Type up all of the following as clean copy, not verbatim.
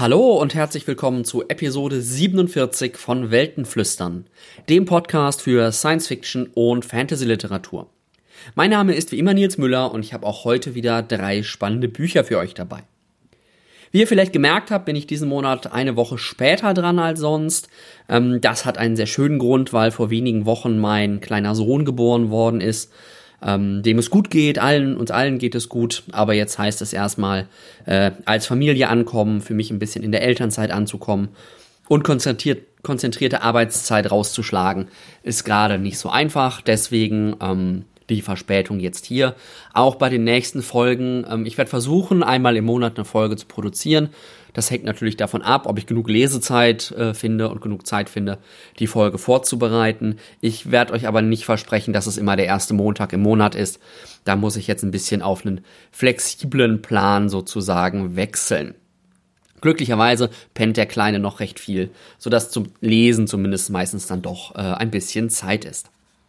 Hallo und herzlich willkommen zu Episode 47 von Weltenflüstern, dem Podcast für Science-Fiction und Fantasy-Literatur. Mein Name ist wie immer Nils Müller und ich habe auch heute wieder 3 spannende Bücher für euch dabei. Wie ihr vielleicht gemerkt habt, bin ich diesen Monat eine Woche später dran als sonst. Das hat einen sehr schönen Grund, weil vor wenigen Wochen mein kleiner Sohn geboren worden ist, dem es gut geht, uns allen geht es gut, aber jetzt heißt es erstmal als Familie ankommen, für mich ein bisschen in der Elternzeit anzukommen und konzentrierte Arbeitszeit rauszuschlagen, ist gerade nicht so einfach, deswegen die Verspätung jetzt hier. Auch bei den nächsten Folgen, ich werde versuchen, einmal im Monat eine Folge zu produzieren. Das hängt natürlich davon ab, ob ich genug Lesezeit finde und genug Zeit finde, die Folge vorzubereiten. Ich werde euch aber nicht versprechen, dass es immer der erste Montag im Monat ist. Da muss ich jetzt ein bisschen auf einen flexiblen Plan sozusagen wechseln. Glücklicherweise pennt der Kleine noch recht viel, sodass zum Lesen zumindest meistens dann doch ein bisschen Zeit ist.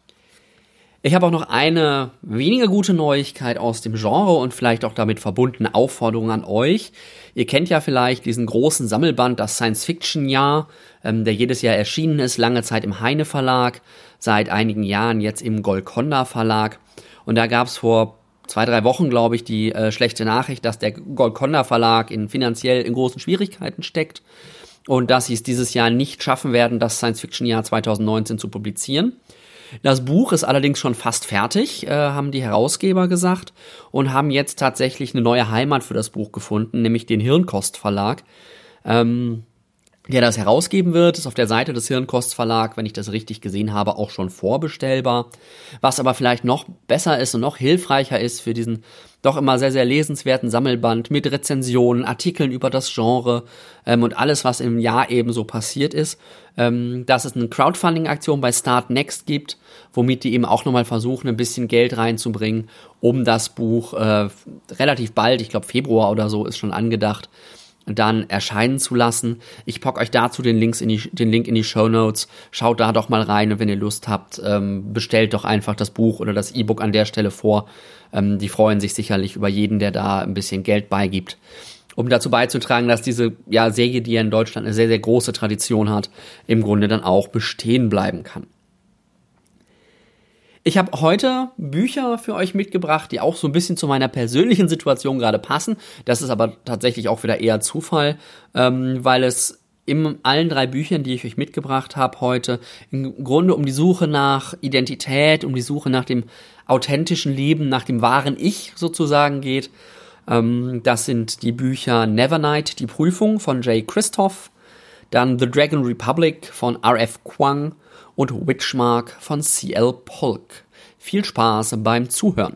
Ich habe auch noch eine weniger gute Neuigkeit aus dem Genre und vielleicht auch damit verbundene Aufforderung an euch. Ihr kennt ja vielleicht diesen großen Sammelband, das Science-Fiction-Jahr, der jedes Jahr erschienen ist, lange Zeit im Heine Verlag, seit einigen Jahren jetzt im Golconda Verlag. Und da gab es vor 2-3 Wochen, glaube ich, die schlechte Nachricht, dass der Golconda Verlag finanziell in großen Schwierigkeiten steckt und dass sie es dieses Jahr nicht schaffen werden, das Science-Fiction-Jahr 2019 zu publizieren. Das Buch ist allerdings schon fast fertig, haben die Herausgeber gesagt, und haben jetzt tatsächlich eine neue Heimat für das Buch gefunden, nämlich den Hirnkost Verlag, der das herausgeben wird. Ist auf der Seite des Hirnkost Verlag, wenn ich das richtig gesehen habe, auch schon vorbestellbar. Was aber vielleicht noch besser ist und noch hilfreicher ist für diesen doch immer sehr, sehr lesenswerten Sammelband mit Rezensionen, Artikeln über das Genre und alles, was im Jahr eben so passiert ist, dass es eine Crowdfunding-Aktion bei Start Next gibt, womit die eben auch nochmal versuchen, ein bisschen Geld reinzubringen, um das Buch relativ bald, ich glaube Februar oder so ist schon angedacht, dann erscheinen zu lassen. Ich packe euch dazu den Link in die Shownotes. Schaut da doch mal rein und wenn ihr Lust habt, bestellt doch einfach das Buch oder das E-Book an der Stelle vor. Die freuen sich sicherlich über jeden, der da ein bisschen Geld beigibt, um dazu beizutragen, dass diese Serie, die ja in Deutschland eine sehr, sehr große Tradition hat, im Grunde dann auch bestehen bleiben kann. Ich habe heute Bücher für euch mitgebracht, die auch so ein bisschen zu meiner persönlichen Situation gerade passen. Das ist aber tatsächlich auch wieder eher Zufall, weil es in allen 3 Büchern, die ich euch mitgebracht habe heute, im Grunde um die Suche nach Identität, um die Suche nach dem authentischen Leben, nach dem wahren Ich sozusagen geht. Das sind die Bücher Nevernight, die Prüfung von Jay Kristoff, dann The Dragon Republic von R.F. Kuang und Witchmark von C.L. Polk. Viel Spaß beim Zuhören.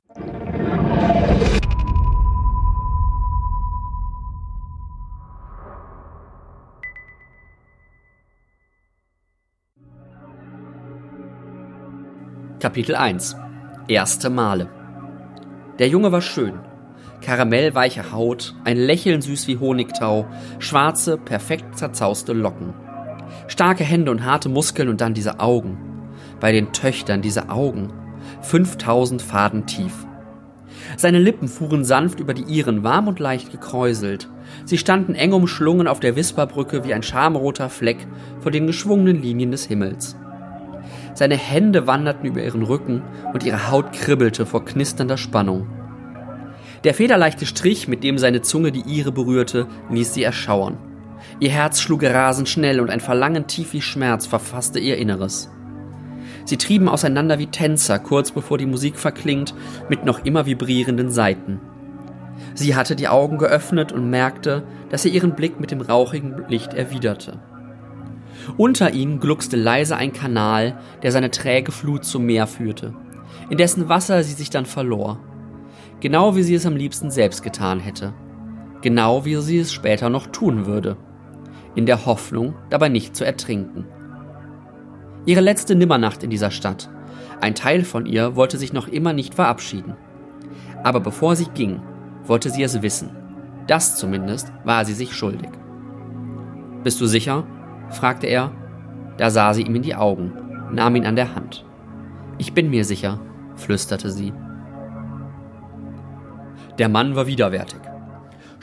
Kapitel 1. Erste Male. Der Junge war schön. Karamellweiche Haut, ein Lächeln süß wie Honigtau, schwarze, perfekt zerzauste Locken. Starke Hände und harte Muskeln und dann diese Augen. Bei den Töchtern diese Augen. 5000 Faden tief. Seine Lippen fuhren sanft über die ihren, warm und leicht gekräuselt. Sie standen eng umschlungen auf der Wisperbrücke wie ein schamroter Fleck vor den geschwungenen Linien des Himmels. Seine Hände wanderten über ihren Rücken und ihre Haut kribbelte vor knisternder Spannung. Der federleichte Strich, mit dem seine Zunge die ihre berührte, ließ sie erschauern. Ihr Herz schlug rasend schnell und ein Verlangen tief wie Schmerz verfasste ihr Inneres. Sie trieben auseinander wie Tänzer, kurz bevor die Musik verklingt, mit noch immer vibrierenden Saiten. Sie hatte die Augen geöffnet und merkte, dass er ihren Blick mit dem rauchigen Licht erwiderte. Unter ihnen gluckste leise ein Kanal, der seine träge Flut zum Meer führte, in dessen Wasser sie sich dann verlor. Genau wie sie es am liebsten selbst getan hätte. Genau wie sie es später noch tun würde. In der Hoffnung, dabei nicht zu ertrinken. Ihre letzte Nimmernacht in dieser Stadt. Ein Teil von ihr wollte sich noch immer nicht verabschieden. Aber bevor sie ging, wollte sie es wissen. Das zumindest war sie sich schuldig. »Bist du sicher?« fragte er. Da sah sie ihm in die Augen, nahm ihn an der Hand. »Ich bin mir sicher«, flüsterte sie. Der Mann war widerwärtig.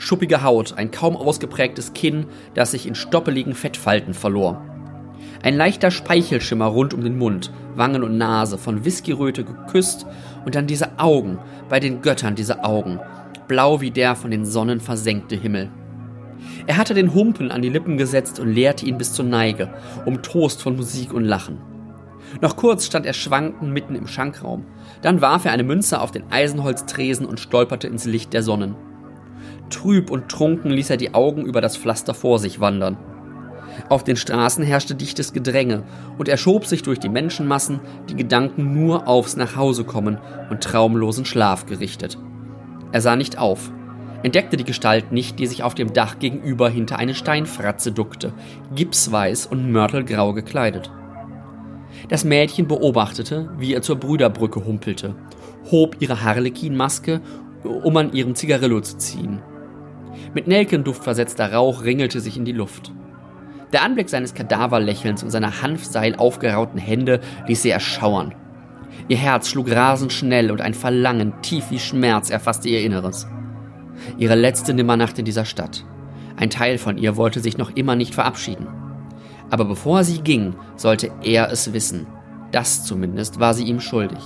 Schuppige Haut, ein kaum ausgeprägtes Kinn, das sich in stoppeligen Fettfalten verlor. Ein leichter Speichelschimmer rund um den Mund, Wangen und Nase, von Whiskyröte geküsst, und dann diese Augen, bei den Göttern diese Augen, blau wie der von den Sonnen versenkte Himmel. Er hatte den Humpen an die Lippen gesetzt und leerte ihn bis zur Neige, umtost von Musik und Lachen. Noch kurz stand er schwankend mitten im Schankraum. Dann warf er eine Münze auf den Eisenholztresen und stolperte ins Licht der Sonnen. Trüb und trunken ließ er die Augen über das Pflaster vor sich wandern. Auf den Straßen herrschte dichtes Gedränge, und er schob sich durch die Menschenmassen, die Gedanken nur aufs Nachhausekommen und traumlosen Schlaf gerichtet. Er sah nicht auf, entdeckte die Gestalt nicht, die sich auf dem Dach gegenüber hinter eine Steinfratze duckte, gipsweiß und mörtelgrau gekleidet. Das Mädchen beobachtete, wie er zur Brüderbrücke humpelte, hob ihre Harlekinmaske, um an ihrem Zigarillo zu ziehen. Mit Nelkenduft versetzter Rauch ringelte sich in die Luft. Der Anblick seines Kadaverlächelns und seiner Hanfseil aufgerauten Hände ließ sie erschauern. Ihr Herz schlug rasend schnell und ein Verlangen, tief wie Schmerz, erfasste ihr Inneres. Ihre letzte Nimmernacht in dieser Stadt. Ein Teil von ihr wollte sich noch immer nicht verabschieden. Aber bevor sie ging, sollte er es wissen. Das zumindest war sie ihm schuldig.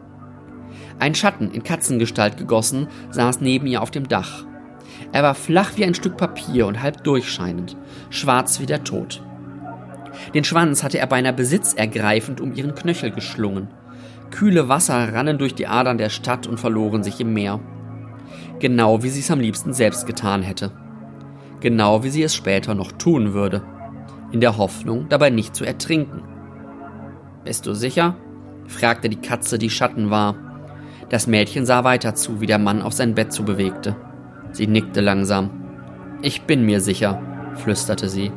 Ein Schatten, in Katzengestalt gegossen, saß neben ihr auf dem Dach. Er war flach wie ein Stück Papier und halb durchscheinend, schwarz wie der Tod. Den Schwanz hatte er beinahe besitzergreifend um ihren Knöchel geschlungen. Kühle Wasser rannen durch die Adern der Stadt und verloren sich im Meer. Genau wie sie es am liebsten selbst getan hätte. Genau wie sie es später noch tun würde. In der Hoffnung, dabei nicht zu ertrinken. »Bist du sicher?« fragte die Katze, die Schatten war. Das Mädchen sah weiter zu, wie der Mann auf sein Bett zubewegte. Sie nickte langsam. »Ich bin mir sicher«, flüsterte sie.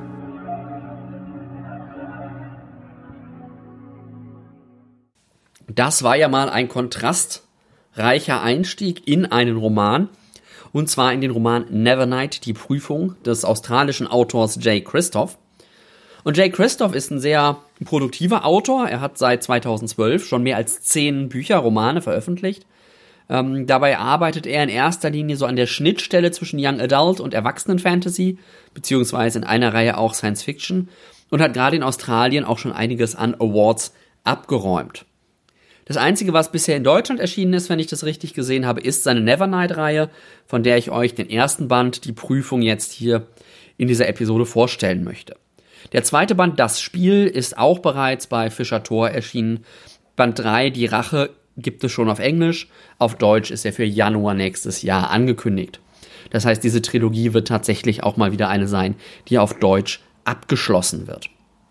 Das war ja mal ein kontrastreicher Einstieg in einen Roman, und zwar in den Roman Nevernight, die Prüfung des australischen Autors Jay Kristoff. Und Jay Kristoff ist ein sehr produktiver Autor. Er hat seit 2012 schon mehr als 10 Bücher, Romane veröffentlicht. Dabei arbeitet er in erster Linie so an der Schnittstelle zwischen Young Adult und Erwachsenen-Fantasy, beziehungsweise in einer Reihe auch Science Fiction, und hat gerade in Australien auch schon einiges an Awards abgeräumt. Das Einzige, was bisher in Deutschland erschienen ist, wenn ich das richtig gesehen habe, ist seine Nevernight-Reihe, von der ich euch den ersten Band, die Prüfung, jetzt hier in dieser Episode vorstellen möchte. Der zweite Band, Das Spiel, ist auch bereits bei Fischer-Tor erschienen. Band 3, Die Rache, gibt es schon auf Englisch. Auf Deutsch ist er für Januar nächstes Jahr angekündigt. Das heißt, diese Trilogie wird tatsächlich auch mal wieder eine sein, die auf Deutsch abgeschlossen wird.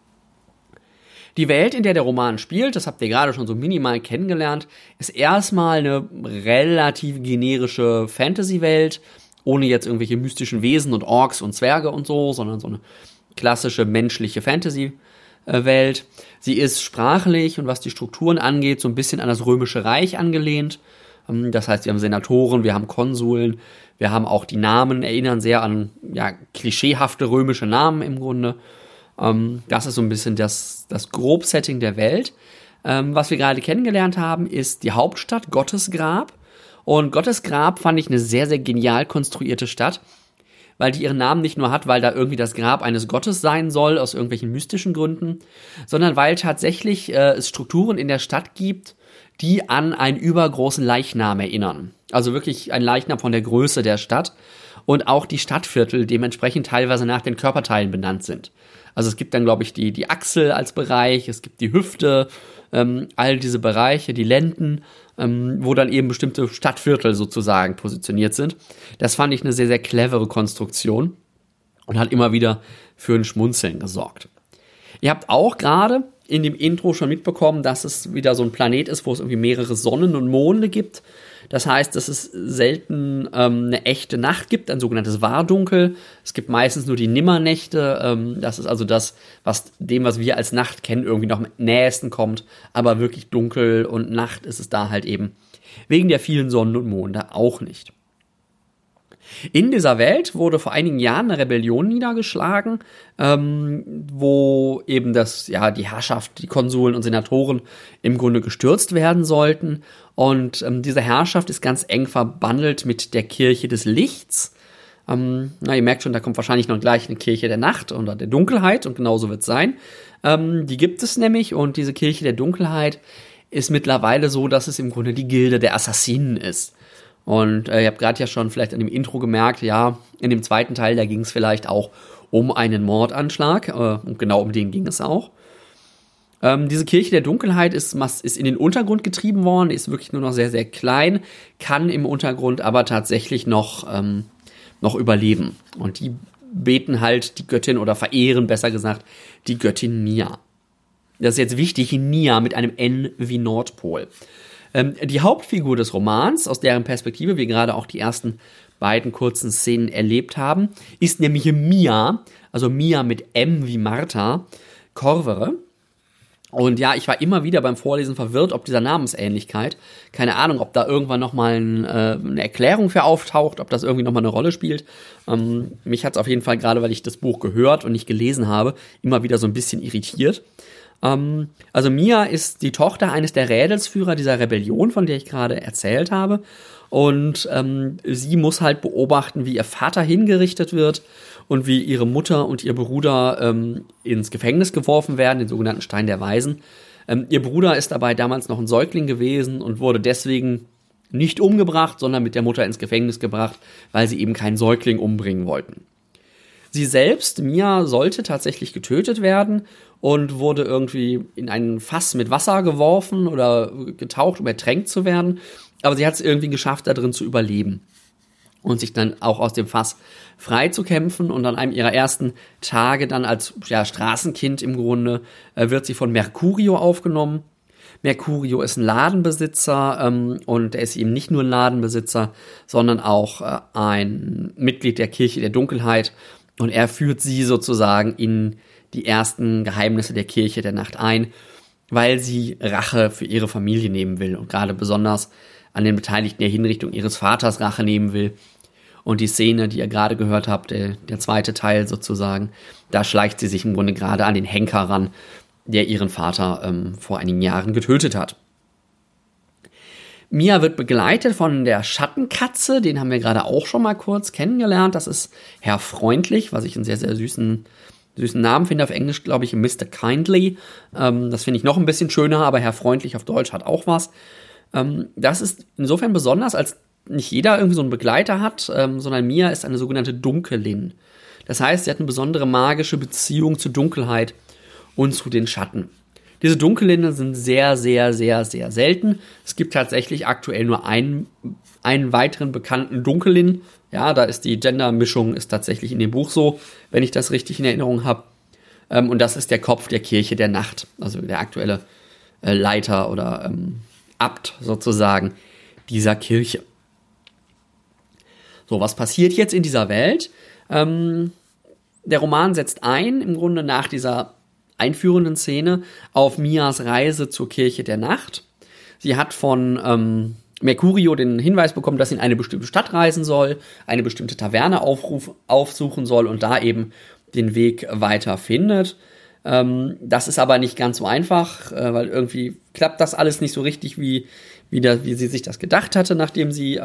Die Welt, in der der Roman spielt, das habt ihr gerade schon so minimal kennengelernt, ist erstmal eine relativ generische Fantasy-Welt, ohne jetzt irgendwelche mystischen Wesen und Orks und Zwerge und so, sondern so eine klassische menschliche Fantasy-Welt. Sie ist sprachlich und was die Strukturen angeht, so ein bisschen an das Römische Reich angelehnt. Das heißt, wir haben Senatoren, wir haben Konsuln, wir haben auch die Namen, erinnern sehr an klischeehafte römische Namen im Grunde. Das ist so ein bisschen das Grobsetting der Welt. Was wir gerade kennengelernt haben, ist die Hauptstadt Gottesgrab. Und Gottesgrab fand ich eine sehr, sehr genial konstruierte Stadt, weil die ihren Namen nicht nur hat, weil da irgendwie das Grab eines Gottes sein soll, aus irgendwelchen mystischen Gründen, sondern weil tatsächlich es Strukturen in der Stadt gibt, die an einen übergroßen Leichnam erinnern. Also wirklich ein Leichnam von der Größe der Stadt und auch die Stadtviertel dementsprechend teilweise nach den Körperteilen benannt sind. Also es gibt dann, glaube ich, die Achsel als Bereich, es gibt die Hüfte, all diese Bereiche, die Lenden, wo dann eben bestimmte Stadtviertel sozusagen positioniert sind. Das fand ich eine sehr, sehr clevere Konstruktion und hat immer wieder für ein Schmunzeln gesorgt. Ihr habt auch gerade in dem Intro schon mitbekommen, dass es wieder so ein Planet ist, wo es irgendwie mehrere Sonnen und Monde gibt. Das heißt, dass es selten eine echte Nacht gibt, ein sogenanntes Wahrdunkel. Es gibt meistens nur die Nimmernächte. Das ist also das, was wir als Nacht kennen, irgendwie noch am nächsten kommt. Aber wirklich dunkel und Nacht ist es da halt eben wegen der vielen Sonnen und Monde auch nicht. In dieser Welt wurde vor einigen Jahren eine Rebellion niedergeschlagen, wo eben die Herrschaft, die Konsuln und Senatoren im Grunde gestürzt werden sollten. Und diese Herrschaft ist ganz eng verbandelt mit der Kirche des Lichts. Ihr merkt schon, da kommt wahrscheinlich noch gleich eine Kirche der Nacht oder der Dunkelheit und genauso wird es sein. Die gibt es nämlich und diese Kirche der Dunkelheit ist mittlerweile so, dass es im Grunde die Gilde der Assassinen ist. Und ihr habt gerade ja schon vielleicht an dem Intro gemerkt, ja, in dem zweiten Teil, da ging es vielleicht auch um einen Mordanschlag und genau um den ging es auch. Diese Kirche der Dunkelheit ist in den Untergrund getrieben worden, ist wirklich nur noch sehr, sehr klein, kann im Untergrund aber tatsächlich noch überleben. Und die beten halt die Göttin oder verehren, besser gesagt, die Göttin Nia. Das ist jetzt wichtig, Nia mit einem N wie Nordpol. Die Hauptfigur des Romans, aus deren Perspektive wir gerade auch die ersten beiden kurzen Szenen erlebt haben, ist nämlich Mia, also Mia mit M wie Martha, Corvere. Und ja, ich war immer wieder beim Vorlesen verwirrt, ob dieser Namensähnlichkeit, keine Ahnung, ob da irgendwann nochmal eine Erklärung für auftaucht, ob das irgendwie nochmal eine Rolle spielt. Mich hat es auf jeden Fall, gerade weil ich das Buch gehört und nicht gelesen habe, immer wieder so ein bisschen irritiert. Also Mia ist die Tochter eines der Rädelsführer dieser Rebellion, von der ich gerade erzählt habe. Und sie muss halt beobachten, wie ihr Vater hingerichtet wird und wie ihre Mutter und ihr Bruder ins Gefängnis geworfen werden, den sogenannten Stein der Weisen. Ihr Bruder ist dabei damals noch ein Säugling gewesen und wurde deswegen nicht umgebracht, sondern mit der Mutter ins Gefängnis gebracht, weil sie eben keinen Säugling umbringen wollten. Sie selbst, Mia, sollte tatsächlich getötet werden und wurde irgendwie in ein Fass mit Wasser geworfen oder getaucht, um ertränkt zu werden. Aber sie hat es irgendwie geschafft, da drin zu überleben und sich dann auch aus dem Fass frei zu kämpfen. Und an einem ihrer ersten Tage dann als Straßenkind im Grunde wird sie von Mercurio aufgenommen. Mercurio ist ein Ladenbesitzer und er ist eben nicht nur ein Ladenbesitzer, sondern auch ein Mitglied der Kirche der Dunkelheit. Und er führt sie sozusagen in die ersten Geheimnisse der Kirche der Nacht ein, weil sie Rache für ihre Familie nehmen will und gerade besonders an den Beteiligten der Hinrichtung ihres Vaters Rache nehmen will. Und die Szene, die ihr gerade gehört habt, der zweite Teil sozusagen, da schleicht sie sich im Grunde gerade an den Henker ran, der ihren Vater vor einigen Jahren getötet hat. Mia wird begleitet von der Schattenkatze, den haben wir gerade auch schon mal kurz kennengelernt. Das ist Herr Freundlich, was ich einen sehr, sehr süßen Namen finde. Auf Englisch, glaube ich, Mr. Kindly. Das finde ich noch ein bisschen schöner, aber Herr Freundlich auf Deutsch hat auch was. Das ist insofern besonders, als nicht jeder irgendwie so einen Begleiter hat, sondern Mia ist eine sogenannte Dunkelin. Das heißt, sie hat eine besondere magische Beziehung zur Dunkelheit und zu den Schatten. Diese Dunkelinnen sind sehr, sehr, sehr, sehr selten. Es gibt tatsächlich aktuell nur einen weiteren bekannten Dunkelin. Ja, da ist die Gendermischung ist tatsächlich in dem Buch so, wenn ich das richtig in Erinnerung habe. Und das ist der Kopf der Kirche der Nacht, also der aktuelle Leiter oder Abt sozusagen dieser Kirche. So, was passiert jetzt in dieser Welt? Der Roman setzt ein, im Grunde nach dieser einführenden Szene, auf Mias Reise zur Kirche der Nacht. Sie hat von Mercurio den Hinweis bekommen, dass sie in eine bestimmte Stadt reisen soll, eine bestimmte Taverne aufsuchen soll und da eben den Weg weiter findet. Das ist aber nicht ganz so einfach, weil irgendwie klappt das alles nicht so richtig, wie sie sich das gedacht hatte, nachdem sie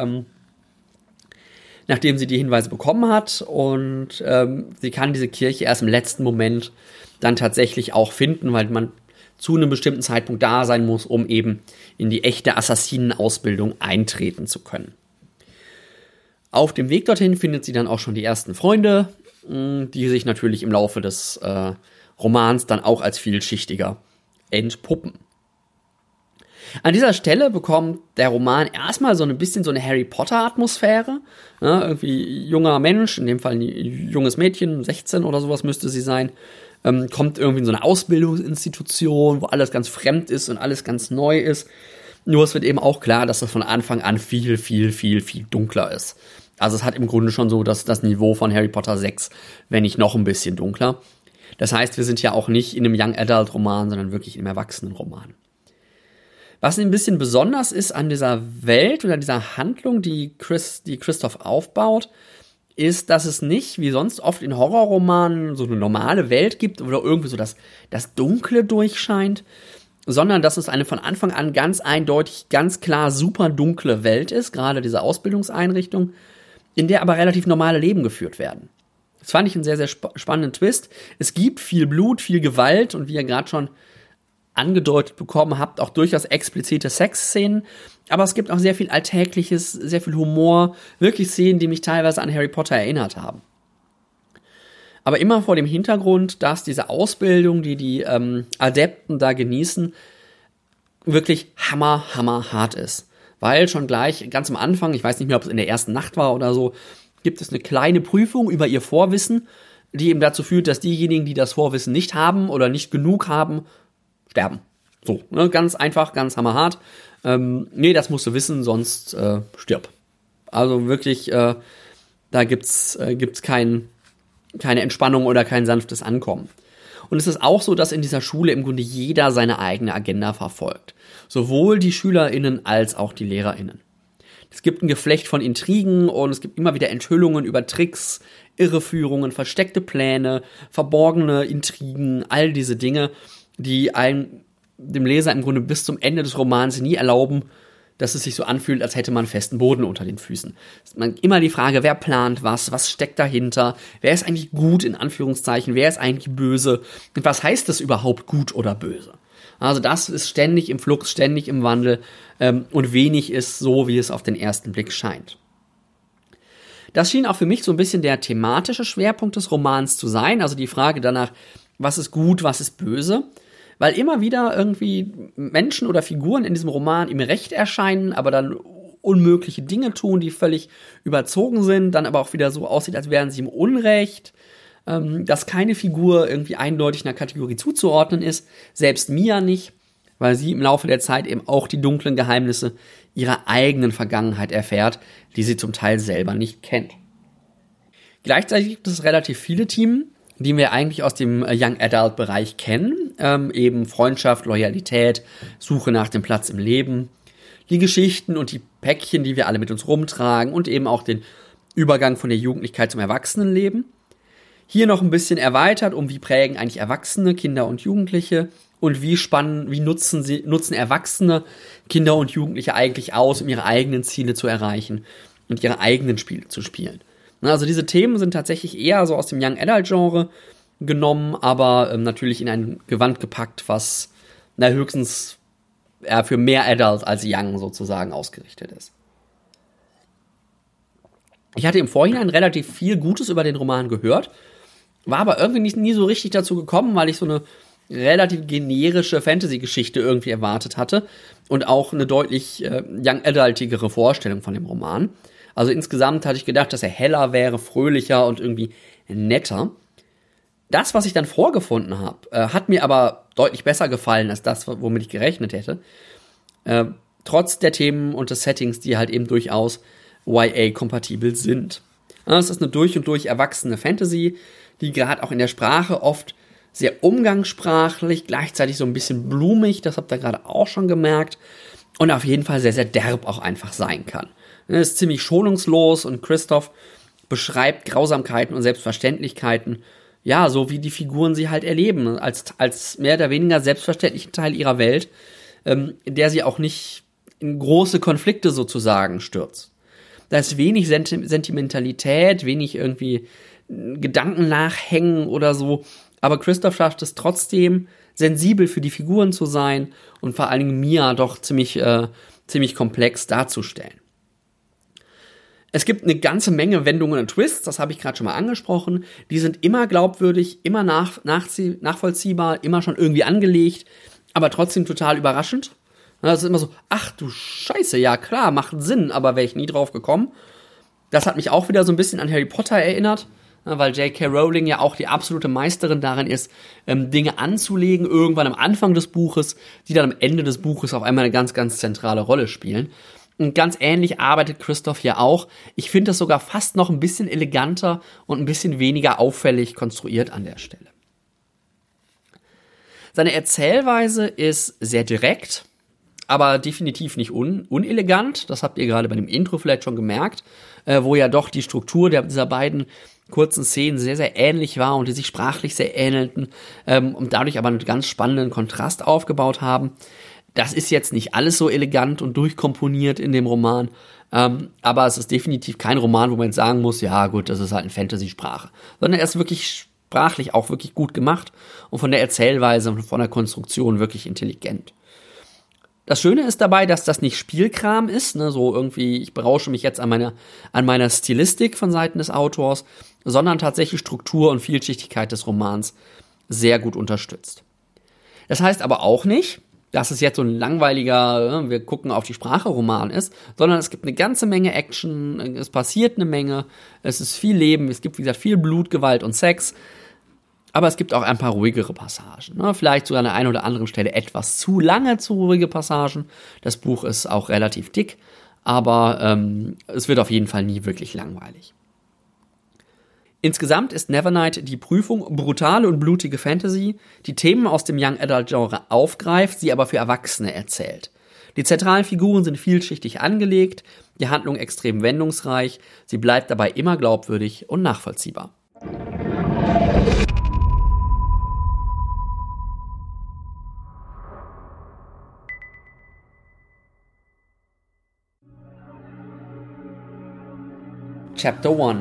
die Hinweise bekommen hat. Und sie kann diese Kirche erst im letzten Moment dann tatsächlich auch finden, weil man zu einem bestimmten Zeitpunkt da sein muss, um eben in die echte Assassinenausbildung eintreten zu können. Auf dem Weg dorthin findet sie dann auch schon die ersten Freunde, die sich natürlich im Laufe des Romans dann auch als vielschichtiger entpuppen. An dieser Stelle bekommt der Roman erstmal so ein bisschen so eine Harry Potter-Atmosphäre. Ja, irgendwie junger Mensch, in dem Fall ein junges Mädchen, 16 oder sowas müsste sie sein, kommt irgendwie in so eine Ausbildungsinstitution, wo alles ganz fremd ist und alles ganz neu ist. Nur es wird eben auch klar, dass das von Anfang an viel, viel, viel, viel dunkler ist. Also es hat im Grunde schon so das Niveau von Harry Potter 6, wenn nicht noch ein bisschen dunkler. Das heißt, wir sind ja auch nicht in einem Young Adult Roman, sondern wirklich in einem Erwachsenenroman. Was ein bisschen besonders ist an dieser Welt oder dieser Handlung, die Christoph aufbaut, ist, dass es nicht, wie sonst oft in Horrorromanen, so eine normale Welt gibt oder irgendwie so das Dunkle durchscheint, sondern dass es eine von Anfang an ganz eindeutig, ganz klar super dunkle Welt ist, gerade diese Ausbildungseinrichtung, in der aber relativ normale Leben geführt werden. Das fand ich einen sehr, sehr spannenden Twist. Es gibt viel Blut, viel Gewalt und wie ihr gerade schon angedeutet bekommen habt, auch durchaus explizite Sexszenen. Aber es gibt auch sehr viel Alltägliches, sehr viel Humor, wirklich Szenen, die mich teilweise an Harry Potter erinnert haben. Aber immer vor dem Hintergrund, dass diese Ausbildung, die Adepten da genießen, wirklich hammerhart ist. Weil schon gleich ganz am Anfang, ich weiß nicht mehr, ob es in der ersten Nacht war oder so, gibt es eine kleine Prüfung über ihr Vorwissen, die eben dazu führt, dass diejenigen, die das Vorwissen nicht haben oder nicht genug haben, sterben. So, ne? Ganz einfach, ganz hammerhart. Nee, das musst du wissen, sonst stirb. Also wirklich, da gibt's keine Entspannung oder kein sanftes Ankommen. Und es ist auch so, dass in dieser Schule im Grunde jeder seine eigene Agenda verfolgt. Sowohl die SchülerInnen als auch die LehrerInnen. Es gibt ein Geflecht von Intrigen und es gibt immer wieder Enthüllungen über Tricks, Irreführungen, versteckte Pläne, verborgene Intrigen, all diese Dinge, die dem Leser im Grunde bis zum Ende des Romans nie erlauben, dass es sich so anfühlt, als hätte man festen Boden unter den Füßen. Immer die Frage, wer plant was steckt dahinter, wer ist eigentlich gut, in Anführungszeichen, wer ist eigentlich böse und was heißt das überhaupt, gut oder böse? Also das ist ständig im Flux, ständig im Wandel und wenig ist so, wie es auf den ersten Blick scheint. Das schien auch für mich so ein bisschen der thematische Schwerpunkt des Romans zu sein, also die Frage danach, was ist gut, was ist böse, weil immer wieder irgendwie Menschen oder Figuren in diesem Roman im Recht erscheinen, aber dann unmögliche Dinge tun, die völlig überzogen sind, dann aber auch wieder so aussieht, als wären sie im Unrecht, dass keine Figur irgendwie eindeutig einer Kategorie zuzuordnen ist, selbst Mia nicht, weil sie im Laufe der Zeit eben auch die dunklen Geheimnisse ihrer eigenen Vergangenheit erfährt, die sie zum Teil selber nicht kennt. Gleichzeitig gibt es relativ viele Themen, die wir eigentlich aus dem Young Adult Bereich kennen, eben Freundschaft, Loyalität, Suche nach dem Platz im Leben, die Geschichten und die Päckchen, die wir alle mit uns rumtragen und eben auch den Übergang von der Jugendlichkeit zum Erwachsenenleben. Hier noch ein bisschen erweitert, wie prägen eigentlich Erwachsene, Kinder und Jugendliche und wie nutzen Erwachsene Kinder und Jugendliche eigentlich aus, um ihre eigenen Ziele zu erreichen und ihre eigenen Spiele zu spielen. Also diese Themen sind tatsächlich eher so aus dem Young Adult Genre genommen, aber natürlich in ein Gewand gepackt, was höchstens für mehr Adult als Young sozusagen ausgerichtet ist. Ich hatte im Vorhinein relativ viel Gutes über den Roman gehört, war aber irgendwie nie so richtig dazu gekommen, weil ich so eine relativ generische Fantasy-Geschichte irgendwie erwartet hatte und auch eine deutlich Young Adultigere Vorstellung von dem Roman. Also insgesamt hatte ich gedacht, dass er heller wäre, fröhlicher und irgendwie netter. Das, was ich dann vorgefunden habe, hat mir aber deutlich besser gefallen als das, womit ich gerechnet hätte. Trotz der Themen und des Settings, die halt eben durchaus YA-kompatibel sind. Es ist eine durch und durch erwachsene Fantasy, die gerade auch in der Sprache oft sehr umgangssprachlich, gleichzeitig so ein bisschen blumig, das habt ihr gerade auch schon gemerkt, und auf jeden Fall sehr, sehr derb auch einfach sein kann. Es ist ziemlich schonungslos und Christoph beschreibt Grausamkeiten und Selbstverständlichkeiten, ja, so wie die Figuren sie halt erleben, als mehr oder weniger selbstverständlichen Teil ihrer Welt, der sie auch nicht in große Konflikte sozusagen stürzt. Da ist wenig Sentimentalität, wenig irgendwie Gedanken nachhängen oder so, aber Christoph schafft es trotzdem, sensibel für die Figuren zu sein und vor allen Dingen Mia doch ziemlich komplex darzustellen. Es gibt eine ganze Menge Wendungen und Twists, das habe ich gerade schon mal angesprochen. Die sind immer glaubwürdig, immer nachvollziehbar, immer schon irgendwie angelegt, aber trotzdem total überraschend. Das ist immer so, ach du Scheiße, ja klar, macht Sinn, aber wäre ich nie drauf gekommen. Das hat mich auch wieder so ein bisschen an Harry Potter erinnert, weil J.K. Rowling ja auch die absolute Meisterin darin ist, Dinge anzulegen, irgendwann am Anfang des Buches, die dann am Ende des Buches auf einmal eine ganz, ganz zentrale Rolle spielen. Und ganz ähnlich arbeitet Christoph hier auch. Ich finde das sogar fast noch ein bisschen eleganter und ein bisschen weniger auffällig konstruiert an der Stelle. Seine Erzählweise ist sehr direkt, aber definitiv nicht unelegant. Das habt ihr gerade bei dem Intro vielleicht schon gemerkt, wo ja doch die Struktur dieser beiden kurzen Szenen sehr, sehr ähnlich war und die sich sprachlich sehr ähnelten und dadurch aber einen ganz spannenden Kontrast aufgebaut haben. Das ist jetzt nicht alles so elegant und durchkomponiert in dem Roman, aber es ist definitiv kein Roman, wo man jetzt sagen muss, ja gut, das ist halt eine Fantasy-Sprache. Sondern er ist wirklich sprachlich auch wirklich gut gemacht und von der Erzählweise und von der Konstruktion wirklich intelligent. Das Schöne ist dabei, dass das nicht Spielkram ist, ne, so irgendwie, ich berausche mich jetzt an meiner Stilistik von Seiten des Autors, sondern tatsächlich Struktur und Vielschichtigkeit des Romans sehr gut unterstützt. Das heißt aber auch nicht, dass es jetzt so ein langweiliger, wir gucken auf die Sprache Roman ist, sondern es gibt eine ganze Menge Action, es passiert eine Menge, es ist viel Leben, es gibt, wie gesagt, viel Blut, Gewalt und Sex, aber es gibt auch ein paar ruhigere Passagen, ne? Vielleicht sogar an der einen oder anderen Stelle etwas zu lange zu ruhige Passagen. Das Buch ist auch relativ dick, aber es wird auf jeden Fall nie wirklich langweilig. Insgesamt ist Nevernight die Prüfung brutale und blutige Fantasy, die Themen aus dem Young Adult Genre aufgreift, sie aber für Erwachsene erzählt. Die zentralen Figuren sind vielschichtig angelegt, die Handlung extrem wendungsreich, sie bleibt dabei immer glaubwürdig und nachvollziehbar. Chapter 1.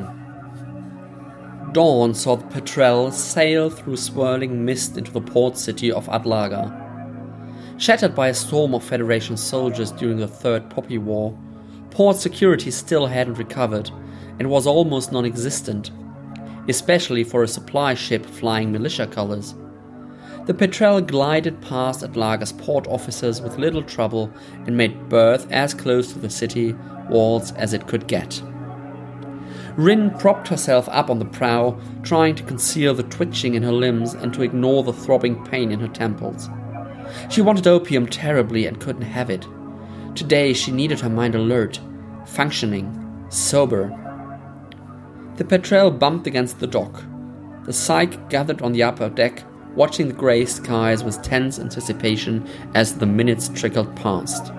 Dawn saw the Petrel sail through swirling mist into the port city of Atlaga. Shattered by a storm of Federation soldiers during the Third Poppy War, port security still hadn't recovered and was almost non-existent, especially for a supply ship flying militia colors. The Petrel glided past Atlaga's port officers with little trouble and made berth as close to the city walls as it could get. Rin propped herself up on the prow, trying to conceal the twitching in her limbs and to ignore the throbbing pain in her temples. She wanted opium terribly and couldn't have it. Today she needed her mind alert, functioning, sober. The Petrel bumped against the dock. The Psyche gathered on the upper deck, watching the grey skies with tense anticipation as the minutes trickled past.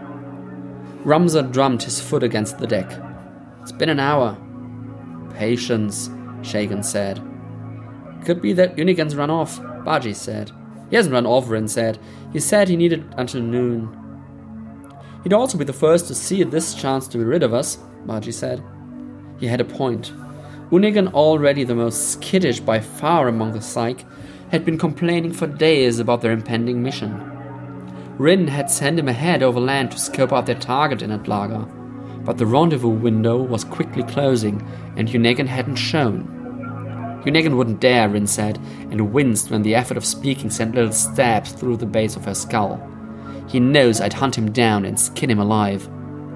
Rumza drummed his foot against the deck. "It's been an hour." "Patience," Shagan said. "Could be that Unigan's run off," Baji said. "He hasn't run off," Rin said. "He said he needed until noon." "He'd also be the first to see this chance to be rid of us," Baji said. He had a point. Unigan, already the most skittish by far among the Psyche, had been complaining for days about their impending mission. Rin had sent him ahead overland to scope out their target in Atlaga. But the rendezvous window was quickly closing, and Unegan hadn't shown. Unegan wouldn't dare, Rin said, and winced when the effort of speaking sent little stabs through the base of her skull. "He knows I'd hunt him down and skin him alive."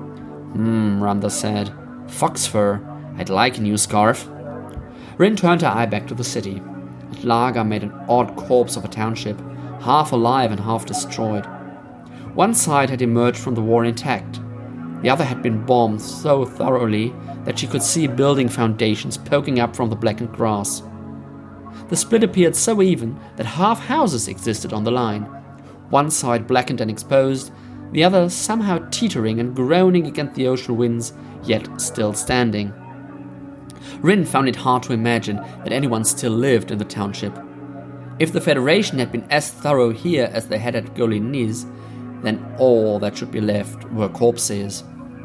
Ramda said. "Fox fur. I'd like a new scarf." Rin turned her eye back to the city. Atlaga made an odd corpse of a township, half alive and half destroyed. One side had emerged from the war intact. The other had been bombed so thoroughly that she could see building foundations poking up from the blackened grass. The split appeared so even that half houses existed on the line, one side blackened and exposed, the other somehow teetering and groaning against the ocean winds, yet still standing. Rin found it hard to imagine that anyone still lived in the township. If the Federation had been as thorough here as they had at Goliniz, then all that should be left were corpses.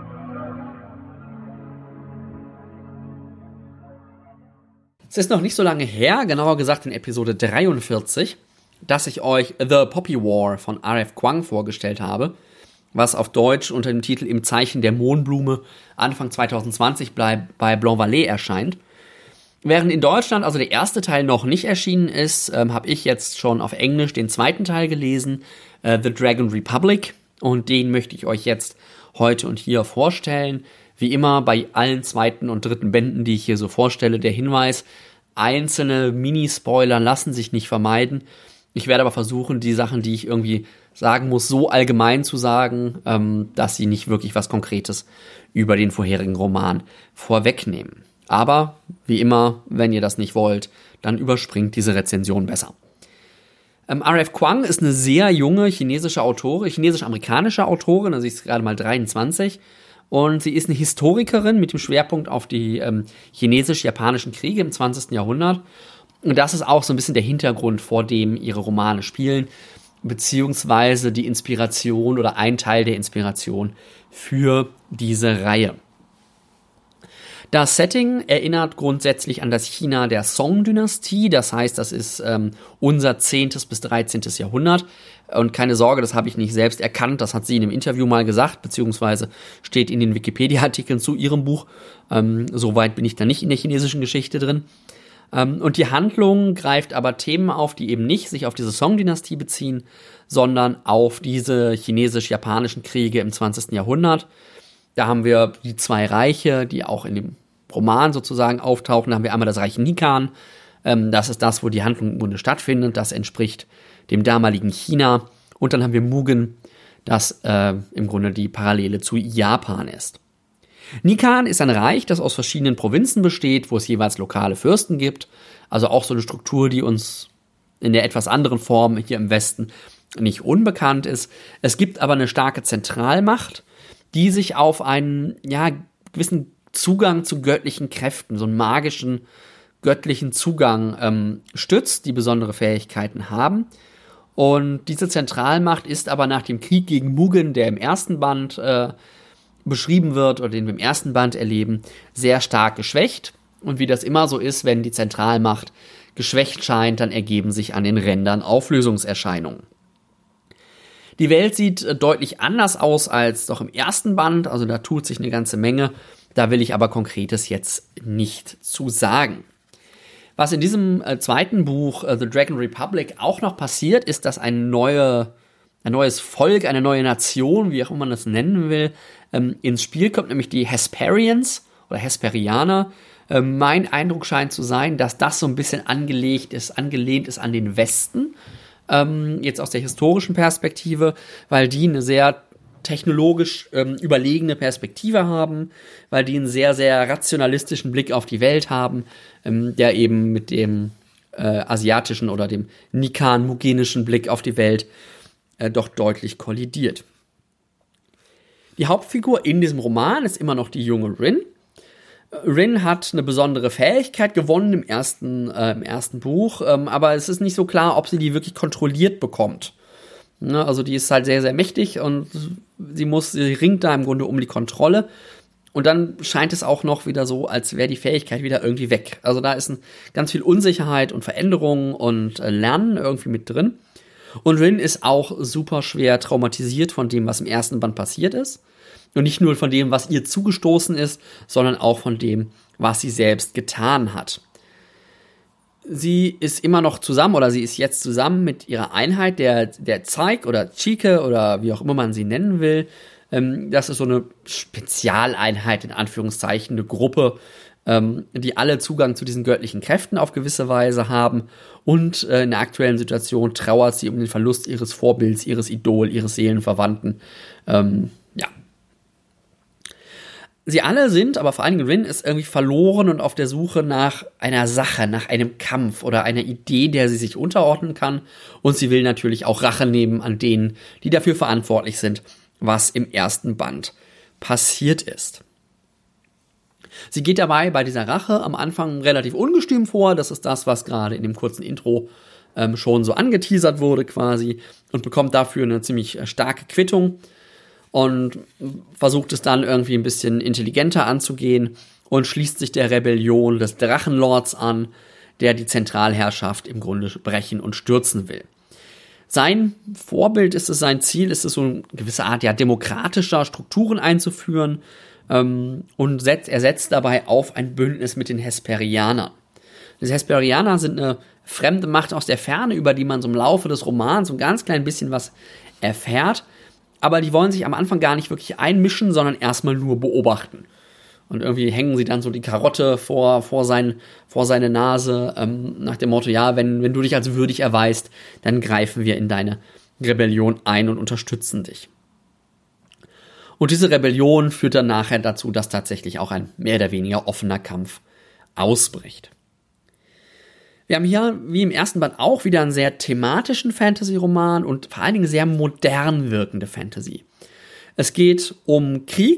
Es ist noch nicht so lange her, genauer gesagt in Episode 43, dass ich euch The Poppy War von R.F. Kuang vorgestellt habe, was auf Deutsch unter dem Titel Im Zeichen der Mohnblume Anfang 2020 bei Blanc Vallée erscheint. Während in Deutschland also der erste Teil noch nicht erschienen ist, habe ich jetzt schon auf Englisch den zweiten Teil gelesen, The Dragon Republic, und den möchte ich euch jetzt heute und hier vorstellen. Wie immer bei allen zweiten und dritten Bänden, die ich hier so vorstelle, der Hinweis, einzelne Mini-Spoiler lassen sich nicht vermeiden. Ich werde aber versuchen, die Sachen, die ich irgendwie sagen muss, so allgemein zu sagen, dass sie nicht wirklich was Konkretes über den vorherigen Roman vorwegnehmen. Aber, wie immer, wenn ihr das nicht wollt, dann überspringt diese Rezension besser. R.F. Kuang ist eine sehr junge chinesisch-amerikanische Autorin, also sie ist gerade mal 23, und sie ist eine Historikerin mit dem Schwerpunkt auf die chinesisch-japanischen Kriege im 20. Jahrhundert. Und das ist auch so ein bisschen der Hintergrund, vor dem ihre Romane spielen. beziehungsweise die Inspiration oder ein Teil der Inspiration für diese Reihe. Das Setting erinnert grundsätzlich an das China der Song-Dynastie, das heißt, das ist unser 10. bis 13. Jahrhundert. Und keine Sorge, das habe ich nicht selbst erkannt, das hat sie in einem Interview mal gesagt, beziehungsweise steht in den Wikipedia-Artikeln zu ihrem Buch. Soweit bin ich da nicht in der chinesischen Geschichte drin. Und die Handlung greift aber Themen auf, die eben nicht sich auf diese Song-Dynastie beziehen, sondern auf diese chinesisch-japanischen Kriege im 20. Jahrhundert. Da haben wir die zwei Reiche, die auch in dem Roman sozusagen auftauchen. Da haben wir einmal das Reich Nikan. Das ist das, wo die Handlung im Grunde stattfindet. Das entspricht dem damaligen China. Und dann haben wir Mugen, das im Grunde die Parallele zu Japan ist. Nikan ist ein Reich, das aus verschiedenen Provinzen besteht, wo es jeweils lokale Fürsten gibt. Also auch so eine Struktur, die uns in der etwas anderen Form hier im Westen nicht unbekannt ist. Es gibt aber eine starke Zentralmacht, die sich auf einen gewissen Zugang zu göttlichen Kräften, so einen magischen, göttlichen Zugang stützt, die besondere Fähigkeiten haben. Und diese Zentralmacht ist aber nach dem Krieg gegen Mugen, der im ersten Band beschrieben wird oder den wir im ersten Band erleben, sehr stark geschwächt. Und wie das immer so ist, wenn die Zentralmacht geschwächt scheint, dann ergeben sich an den Rändern Auflösungserscheinungen. Die Welt sieht deutlich anders aus als doch im ersten Band, also da tut sich eine ganze Menge. Da will ich aber Konkretes jetzt nicht zu sagen. Was in diesem zweiten Buch, The Dragon Republic, auch noch passiert, ist, dass ein neues Volk, eine neue Nation, wie auch immer man das nennen will, ins Spiel kommt, nämlich die Hesperians oder Hesperianer. Mein Eindruck scheint zu sein, dass das so ein bisschen angelehnt ist an den Westen, jetzt aus der historischen Perspektive, weil die eine sehr technologisch überlegene Perspektive haben, weil die einen sehr, sehr rationalistischen Blick auf die Welt haben, der eben mit dem asiatischen oder dem Nikan-mugenischen Blick auf die Welt doch deutlich kollidiert. Die Hauptfigur in diesem Roman ist immer noch die junge Rin. Rin hat eine besondere Fähigkeit gewonnen im ersten Buch, aber es ist nicht so klar, ob sie die wirklich kontrolliert bekommt. Ne, also die ist halt sehr, sehr mächtig und sie ringt da im Grunde um die Kontrolle. Und dann scheint es auch noch wieder so, als wäre die Fähigkeit wieder irgendwie weg. Also da ist ganz viel Unsicherheit und Veränderung und Lernen irgendwie mit drin. Und Rin ist auch super schwer traumatisiert von dem, was im ersten Band passiert ist. Und nicht nur von dem, was ihr zugestoßen ist, sondern auch von dem, was sie selbst getan hat. Sie ist immer noch zusammen, oder sie ist jetzt zusammen mit ihrer Einheit, der Zeig oder Chike oder wie auch immer man sie nennen will. Das ist so eine Spezialeinheit, in Anführungszeichen, eine Gruppe, die alle Zugang zu diesen göttlichen Kräften auf gewisse Weise haben. Und in der aktuellen Situation trauert sie um den Verlust ihres Vorbilds, ihres Idol, ihres Seelenverwandten. Sie alle sind, aber vor allen Dingen Rin ist irgendwie verloren und auf der Suche nach einer Sache, nach einem Kampf oder einer Idee, der sie sich unterordnen kann. Und sie will natürlich auch Rache nehmen an denen, die dafür verantwortlich sind, was im ersten Band passiert ist. Sie geht dabei bei dieser Rache am Anfang relativ ungestüm vor. Das ist das, was gerade in dem kurzen Intro schon so angeteasert wurde quasi, und bekommt dafür eine ziemlich starke Quittung. Und versucht es dann irgendwie ein bisschen intelligenter anzugehen und schließt sich der Rebellion des Drachenlords an, der die Zentralherrschaft im Grunde brechen und stürzen will. Sein Vorbild ist es, sein Ziel ist es, so eine gewisse Art demokratischer Strukturen einzuführen, und er setzt dabei auf ein Bündnis mit den Hesperianern. Die Hesperianer sind eine fremde Macht aus der Ferne, über die man so im Laufe des Romans so ein ganz klein bisschen was erfährt. Aber die wollen sich am Anfang gar nicht wirklich einmischen, sondern erstmal nur beobachten. Und irgendwie hängen sie dann so die Karotte vor seine Nase, nach dem Motto, ja, wenn du dich als würdig erweist, dann greifen wir in deine Rebellion ein und unterstützen dich. Und diese Rebellion führt dann nachher dazu, dass tatsächlich auch ein mehr oder weniger offener Kampf ausbricht. Wir haben hier, wie im ersten Band, auch wieder einen sehr thematischen Fantasy-Roman und vor allen Dingen sehr modern wirkende Fantasy. Es geht um Krieg,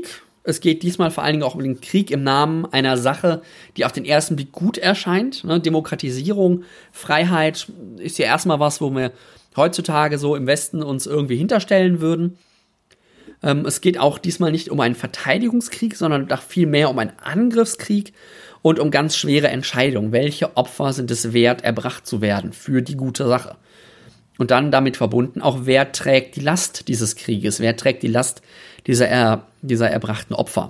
Es geht diesmal vor allen Dingen auch um den Krieg im Namen einer Sache, die auf den ersten Blick gut erscheint. Ne? Demokratisierung, Freiheit ist ja erstmal was, wo wir heutzutage so im Westen uns irgendwie hinterstellen würden. Es geht auch diesmal nicht um einen Verteidigungskrieg, sondern doch viel mehr um einen Angriffskrieg und um ganz schwere Entscheidungen. Welche Opfer sind es wert, erbracht zu werden für die gute Sache? Und dann damit verbunden auch, wer trägt die Last dieses Krieges? Wer trägt die Last dieser erbrachten Opfer?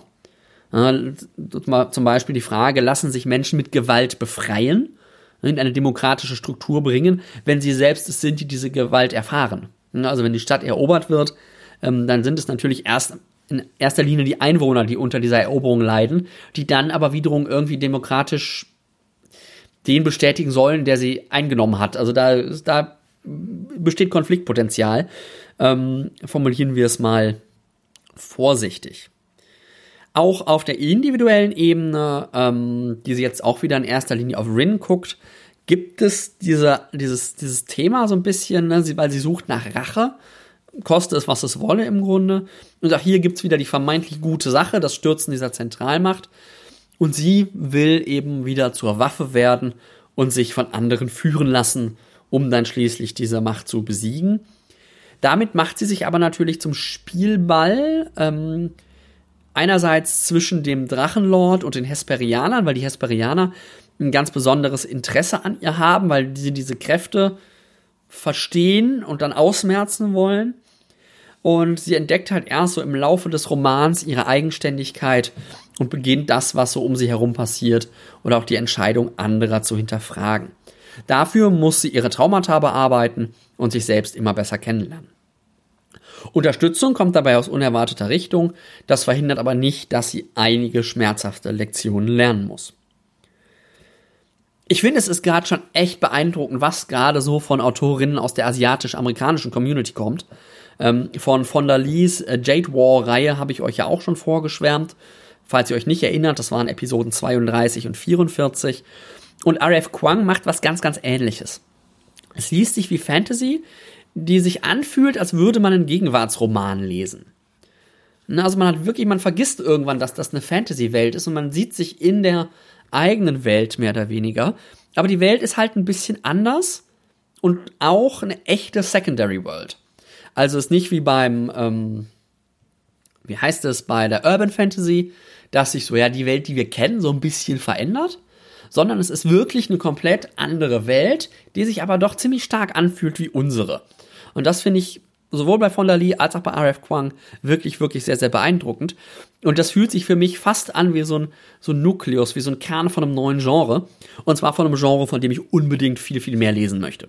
Zum Beispiel die Frage, lassen sich Menschen mit Gewalt befreien, in eine demokratische Struktur bringen, wenn sie selbst es sind, die diese Gewalt erfahren? Also wenn die Stadt erobert wird, dann sind es natürlich in erster Linie die Einwohner, die unter dieser Eroberung leiden, die dann aber wiederum irgendwie demokratisch den bestätigen sollen, der sie eingenommen hat. Also da besteht Konfliktpotenzial. Formulieren wir es mal vorsichtig. Auch auf der individuellen Ebene, die sie jetzt auch wieder in erster Linie auf Rin guckt, gibt es dieses Thema so ein bisschen, ne, weil sie sucht nach Rache, koste es, was es wolle im Grunde. Und auch hier gibt es wieder die vermeintlich gute Sache, das Stürzen dieser Zentralmacht. Und sie will eben wieder zur Waffe werden und sich von anderen führen lassen, um dann schließlich diese Macht zu besiegen. Damit macht sie sich aber natürlich zum Spielball, einerseits zwischen dem Drachenlord und den Hesperianern, weil die Hesperianer ein ganz besonderes Interesse an ihr haben, weil sie diese Kräfte verstehen und dann ausmerzen wollen. Und sie entdeckt halt erst so im Laufe des Romans ihre Eigenständigkeit und beginnt das, was so um sie herum passiert oder auch die Entscheidung anderer zu hinterfragen. Dafür muss sie ihre Traumata bearbeiten und sich selbst immer besser kennenlernen. Unterstützung kommt dabei aus unerwarteter Richtung, das verhindert aber nicht, dass sie einige schmerzhafte Lektionen lernen muss. Ich finde, es ist gerade schon echt beeindruckend, was gerade so von Autorinnen aus der asiatisch-amerikanischen Community kommt. Von der Lees Jade War-Reihe habe ich euch ja auch schon vorgeschwärmt. Falls ihr euch nicht erinnert, das waren Episoden 32 und 44. Und R.F. Kuang macht was ganz, ganz Ähnliches. Es liest sich wie Fantasy, die sich anfühlt, als würde man einen Gegenwartsroman lesen. Also man vergisst irgendwann, dass das eine Fantasy-Welt ist und man sieht sich in der eigenen Welt mehr oder weniger. Aber die Welt ist halt ein bisschen anders und auch eine echte Secondary World. Also ist nicht wie bei der Urban Fantasy, dass sich so, ja, die Welt, die wir kennen, so ein bisschen verändert, sondern es ist wirklich eine komplett andere Welt, die sich aber doch ziemlich stark anfühlt wie unsere. Und das finde ich sowohl bei Fonda Lee als auch bei R.F. Kuang wirklich, wirklich sehr, sehr beeindruckend. Und das fühlt sich für mich fast an wie so ein Nukleus, wie so ein Kern von einem neuen Genre. Und zwar von einem Genre, von dem ich unbedingt viel, viel mehr lesen möchte.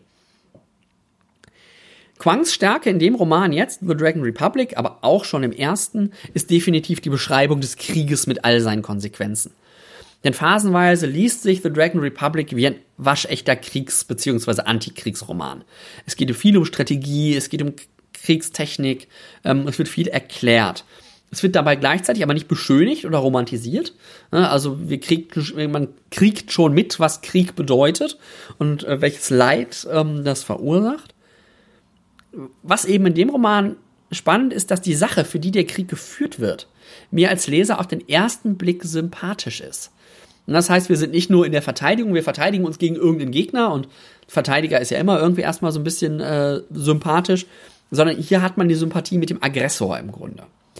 Kuangs Stärke in dem Roman jetzt, The Dragon Republic, aber auch schon im ersten, ist definitiv die Beschreibung des Krieges mit all seinen Konsequenzen. Denn phasenweise liest sich The Dragon Republic wie ein waschechter Kriegs- bzw. Antikriegsroman. Es geht viel um Strategie, es geht um Kriegstechnik, es wird viel erklärt. Es wird dabei gleichzeitig aber nicht beschönigt oder romantisiert. Also man kriegt schon mit, was Krieg bedeutet und welches Leid das verursacht. Was eben in dem Roman spannend ist, dass die Sache, für die der Krieg geführt wird, mir als Leser auf den ersten Blick sympathisch ist. Und das heißt, wir sind nicht nur in der Verteidigung, wir verteidigen uns gegen irgendeinen Gegner und Verteidiger ist ja immer irgendwie erstmal so ein bisschen sympathisch, sondern hier hat man die Sympathie mit dem Aggressor im Grunde.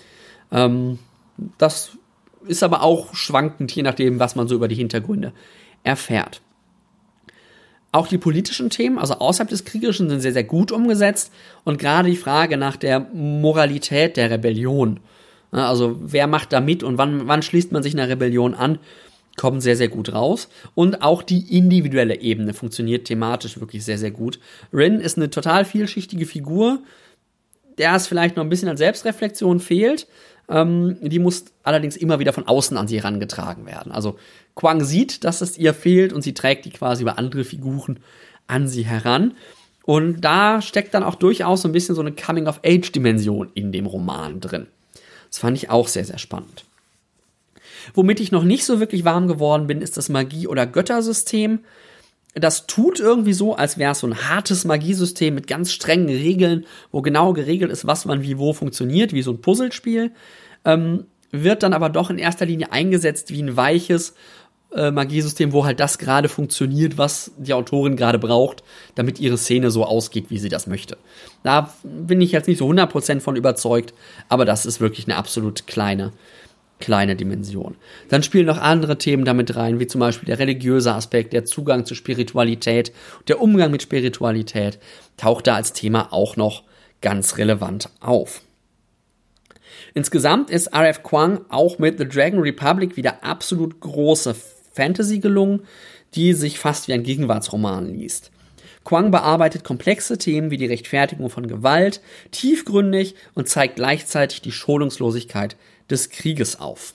Das ist aber auch schwankend, je nachdem, was man so über die Hintergründe erfährt. Auch die politischen Themen, also außerhalb des Kriegerischen, sind sehr, sehr gut umgesetzt. Und gerade die Frage nach der Moralität der Rebellion, also wer macht da mit und wann schließt man sich einer Rebellion an, kommt sehr, sehr gut raus. Und auch die individuelle Ebene funktioniert thematisch wirklich sehr, sehr gut. Rin ist eine total vielschichtige Figur, der es vielleicht noch ein bisschen an Selbstreflexion fehlt. Die muss allerdings immer wieder von außen an sie herangetragen werden. Also Kuang sieht, dass es ihr fehlt und sie trägt die quasi über andere Figuren an sie heran. Und da steckt dann auch durchaus so ein bisschen so eine Coming-of-Age-Dimension in dem Roman drin. Das fand ich auch sehr, sehr spannend. Womit ich noch nicht so wirklich warm geworden bin, ist das Magie- oder Göttersystem. Das tut irgendwie so, als wäre es so ein hartes Magiesystem mit ganz strengen Regeln, wo genau geregelt ist, was wann wie wo funktioniert, wie so ein Puzzlespiel. wird dann aber doch in erster Linie eingesetzt wie ein weiches Magiesystem, wo halt das gerade funktioniert, was die Autorin gerade braucht, damit ihre Szene so ausgeht, wie sie das möchte. Da bin ich jetzt nicht so 100% von überzeugt, aber das ist wirklich eine absolut kleine Dimension. Dann spielen noch andere Themen damit rein, wie zum Beispiel der religiöse Aspekt, der Zugang zur Spiritualität, der Umgang mit Spiritualität, taucht da als Thema auch noch ganz relevant auf. Insgesamt ist R.F. Kuang auch mit The Dragon Republic wieder absolut große Fantasy gelungen, die sich fast wie ein Gegenwartsroman liest. Kuang bearbeitet komplexe Themen wie die Rechtfertigung von Gewalt, tiefgründig und zeigt gleichzeitig die Schonungslosigkeit des Krieges auf.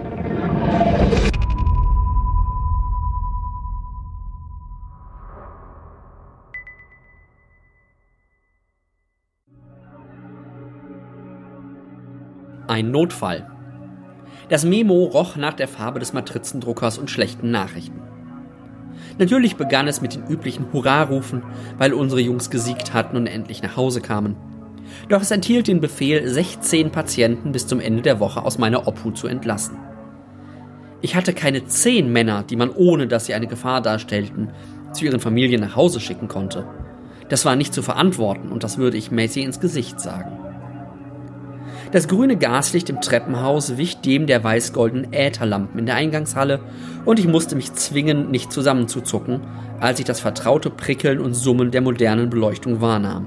Ein Notfall. Das Memo roch nach der Farbe des Matrizendruckers und schlechten Nachrichten. Natürlich begann es mit den üblichen Hurrarufen, weil unsere Jungs gesiegt hatten und endlich nach Hause kamen. Doch es enthielt den Befehl, 16 Patienten bis zum Ende der Woche aus meiner Obhut zu entlassen. Ich hatte keine 10 Männer, die man, ohne dass sie eine Gefahr darstellten, zu ihren Familien nach Hause schicken konnte. Das war nicht zu verantworten und das würde ich Macy ins Gesicht sagen. Das grüne Gaslicht im Treppenhaus wich dem der weiß-goldenen Ätherlampen in der Eingangshalle und ich musste mich zwingen, nicht zusammenzuzucken, als ich das vertraute Prickeln und Summen der modernen Beleuchtung wahrnahm.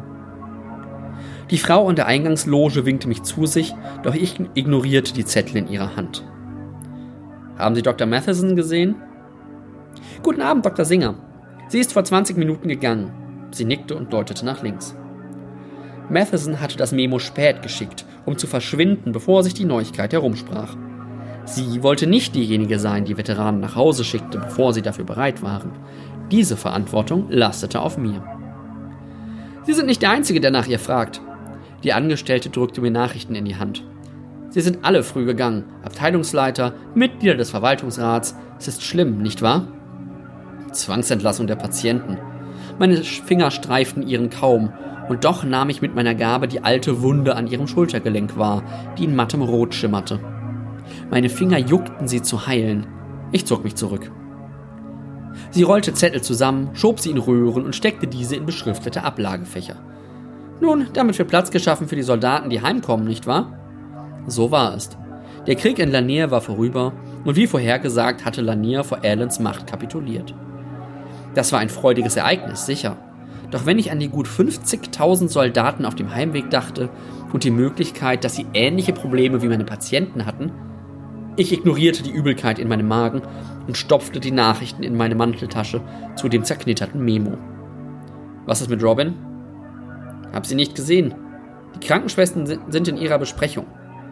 Die Frau an der Eingangsloge winkte mich zu sich, doch ich ignorierte die Zettel in ihrer Hand. »Haben Sie Dr. Matheson gesehen?« »Guten Abend, Dr. Singer. Sie ist vor 20 Minuten gegangen.« Sie nickte und deutete nach links. Matheson hatte das Memo spät geschickt, um zu verschwinden, bevor sich die Neuigkeit herumsprach. Sie wollte nicht diejenige sein, die Veteranen nach Hause schickte, bevor sie dafür bereit waren. Diese Verantwortung lastete auf mir. »Sie sind nicht der Einzige, der nach ihr fragt.« Die Angestellte drückte mir Nachrichten in die Hand. »Sie sind alle früh gegangen. Abteilungsleiter, Mitglieder des Verwaltungsrats. Es ist schlimm, nicht wahr?« Zwangsentlassung der Patienten. Meine Finger streiften ihren kaum, und doch nahm ich mit meiner Gabe die alte Wunde an ihrem Schultergelenk wahr, die in mattem Rot schimmerte. Meine Finger juckten, sie zu heilen. Ich zog mich zurück. Sie rollte Zettel zusammen, schob sie in Röhren und steckte diese in beschriftete Ablagefächer. Nun, damit wird Platz geschaffen für die Soldaten, die heimkommen, nicht wahr? So war es. Der Krieg in Lanier war vorüber und wie vorhergesagt hatte Lanier vor Alans Macht kapituliert. Das war ein freudiges Ereignis, sicher. Doch wenn ich an die gut 50.000 Soldaten auf dem Heimweg dachte und die Möglichkeit, dass sie ähnliche Probleme wie meine Patienten hatten, ich ignorierte die Übelkeit in meinem Magen und stopfte die Nachrichten in meine Manteltasche zu dem zerknitterten Memo. Was ist mit Robin? Hab sie nicht gesehen. Die Krankenschwestern sind in ihrer Besprechung.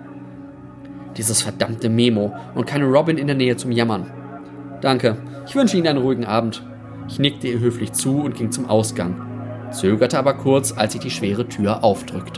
Dieses verdammte Memo und keine Robin in der Nähe zum Jammern. Danke, ich wünsche Ihnen einen ruhigen Abend. Ich nickte ihr höflich zu und ging zum Ausgang, zögerte aber kurz, als ich die schwere Tür aufdrückte.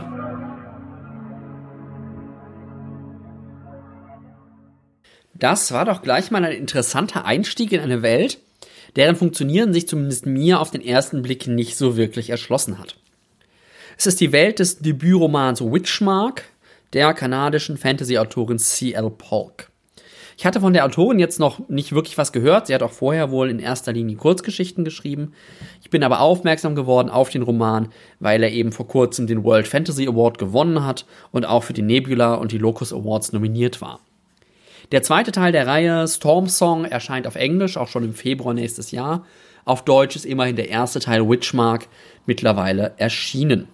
Das war doch gleich mal ein interessanter Einstieg in eine Welt, deren Funktionieren sich zumindest mir auf den ersten Blick nicht so wirklich erschlossen hat. Es ist die Welt des Debütromans Witchmark der kanadischen Fantasy-Autorin C.L. Polk. Ich hatte von der Autorin jetzt noch nicht wirklich was gehört. Sie hat auch vorher wohl in erster Linie Kurzgeschichten geschrieben. Ich bin aber aufmerksam geworden auf den Roman, weil er eben vor kurzem den World Fantasy Award gewonnen hat und auch für die Nebula und die Locus Awards nominiert war. Der zweite Teil der Reihe, Storm Song, erscheint auf Englisch, auch schon im Februar nächstes Jahr. Auf Deutsch ist immerhin der erste Teil Witchmark mittlerweile erschienen.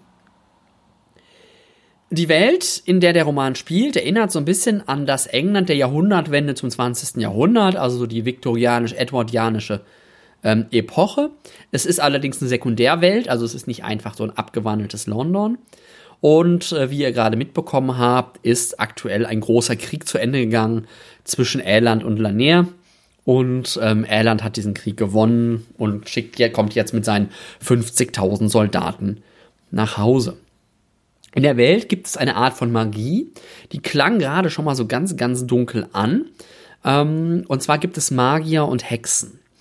Die Welt, in der der Roman spielt, erinnert so ein bisschen an das England der Jahrhundertwende zum 20. Jahrhundert, also so die viktorianisch-edwardianische Epoche. Es ist allerdings eine Sekundärwelt, also es ist nicht einfach so ein abgewandeltes London. Und wie ihr gerade mitbekommen habt, ist aktuell ein großer Krieg zu Ende gegangen zwischen Aeland und Lanier. Und Aeland hat diesen Krieg gewonnen und kommt jetzt mit seinen 50.000 Soldaten nach Hause. In der Welt gibt es eine Art von Magie, die klang gerade schon mal so ganz, ganz dunkel an. Und zwar gibt es Magier und Hexen.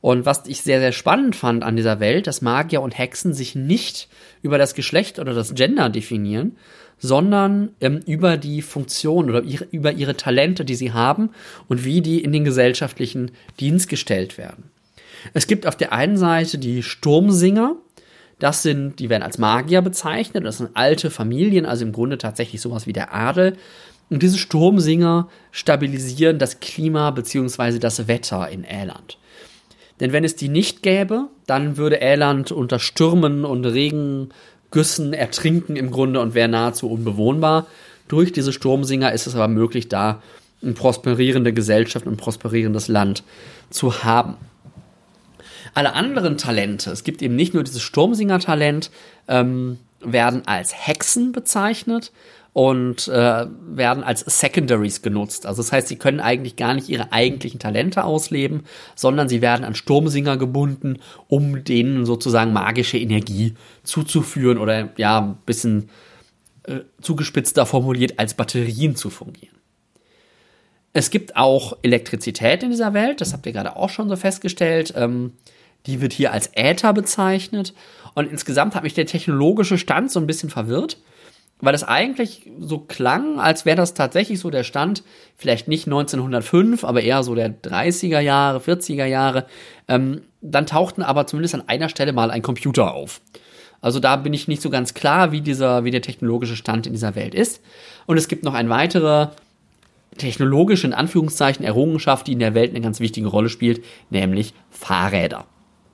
Und was ich sehr, sehr spannend fand an dieser Welt, dass Magier und Hexen sich nicht über das Geschlecht oder das Gender definieren, sondern über die Funktion oder über ihre Talente, die sie haben und wie die in den gesellschaftlichen Dienst gestellt werden. Es gibt auf der einen Seite die Sturmsinger, die werden als Magier bezeichnet, das sind alte Familien, also im Grunde tatsächlich sowas wie der Adel. Und diese Sturmsinger stabilisieren das Klima bzw. das Wetter in Äland. Denn wenn es die nicht gäbe, dann würde Äland unter Stürmen und Regengüssen ertrinken im Grunde und wäre nahezu unbewohnbar. Durch diese Sturmsinger ist es aber möglich, da eine prosperierende Gesellschaft und ein prosperierendes Land zu haben. Alle anderen Talente, es gibt eben nicht nur dieses Sturmsinger-Talent, werden als Hexen bezeichnet und werden als Secondaries genutzt. Also das heißt, sie können eigentlich gar nicht ihre eigentlichen Talente ausleben, sondern sie werden an Sturmsinger gebunden, um denen sozusagen magische Energie zuzuführen oder ja, ein bisschen zugespitzter formuliert als Batterien zu fungieren. Es gibt auch Elektrizität in dieser Welt, das habt ihr gerade auch schon so festgestellt. Die wird hier als Äther bezeichnet. Und insgesamt hat mich der technologische Stand so ein bisschen verwirrt, weil es eigentlich so klang, als wäre das tatsächlich so der Stand, vielleicht nicht 1905, aber eher so der 30er Jahre, 40er Jahre. Dann tauchten aber zumindest an einer Stelle mal ein Computer auf. Also da bin ich nicht so ganz klar, wie der technologische Stand in dieser Welt ist. Und es gibt noch eine weitere technologische, in Anführungszeichen, Errungenschaft, die in der Welt eine ganz wichtige Rolle spielt, nämlich Fahrräder.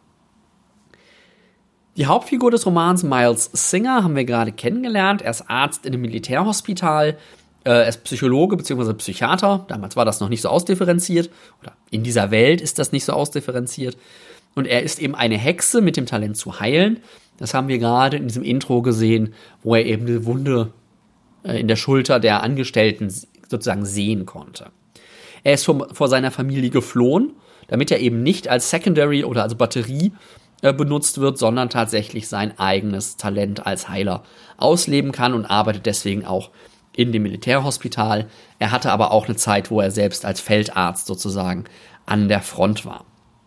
Die Hauptfigur des Romans, Miles Singer, haben wir gerade kennengelernt. Er ist Arzt in einem Militärhospital. Er ist Psychologe bzw. Psychiater. Damals war das noch nicht so ausdifferenziert. Oder in dieser Welt ist das nicht so ausdifferenziert. Und er ist eben eine Hexe mit dem Talent zu heilen. Das haben wir gerade in diesem Intro gesehen, wo er eben eine Wunde in der Schulter der Angestellten sozusagen sehen konnte. Er ist vor seiner Familie geflohen, damit er eben nicht als Secondary oder als Batterie benutzt wird, sondern tatsächlich sein eigenes Talent als Heiler ausleben kann und arbeitet deswegen auch in dem Militärhospital. Er hatte aber auch eine Zeit, wo er selbst als Feldarzt sozusagen an der Front war.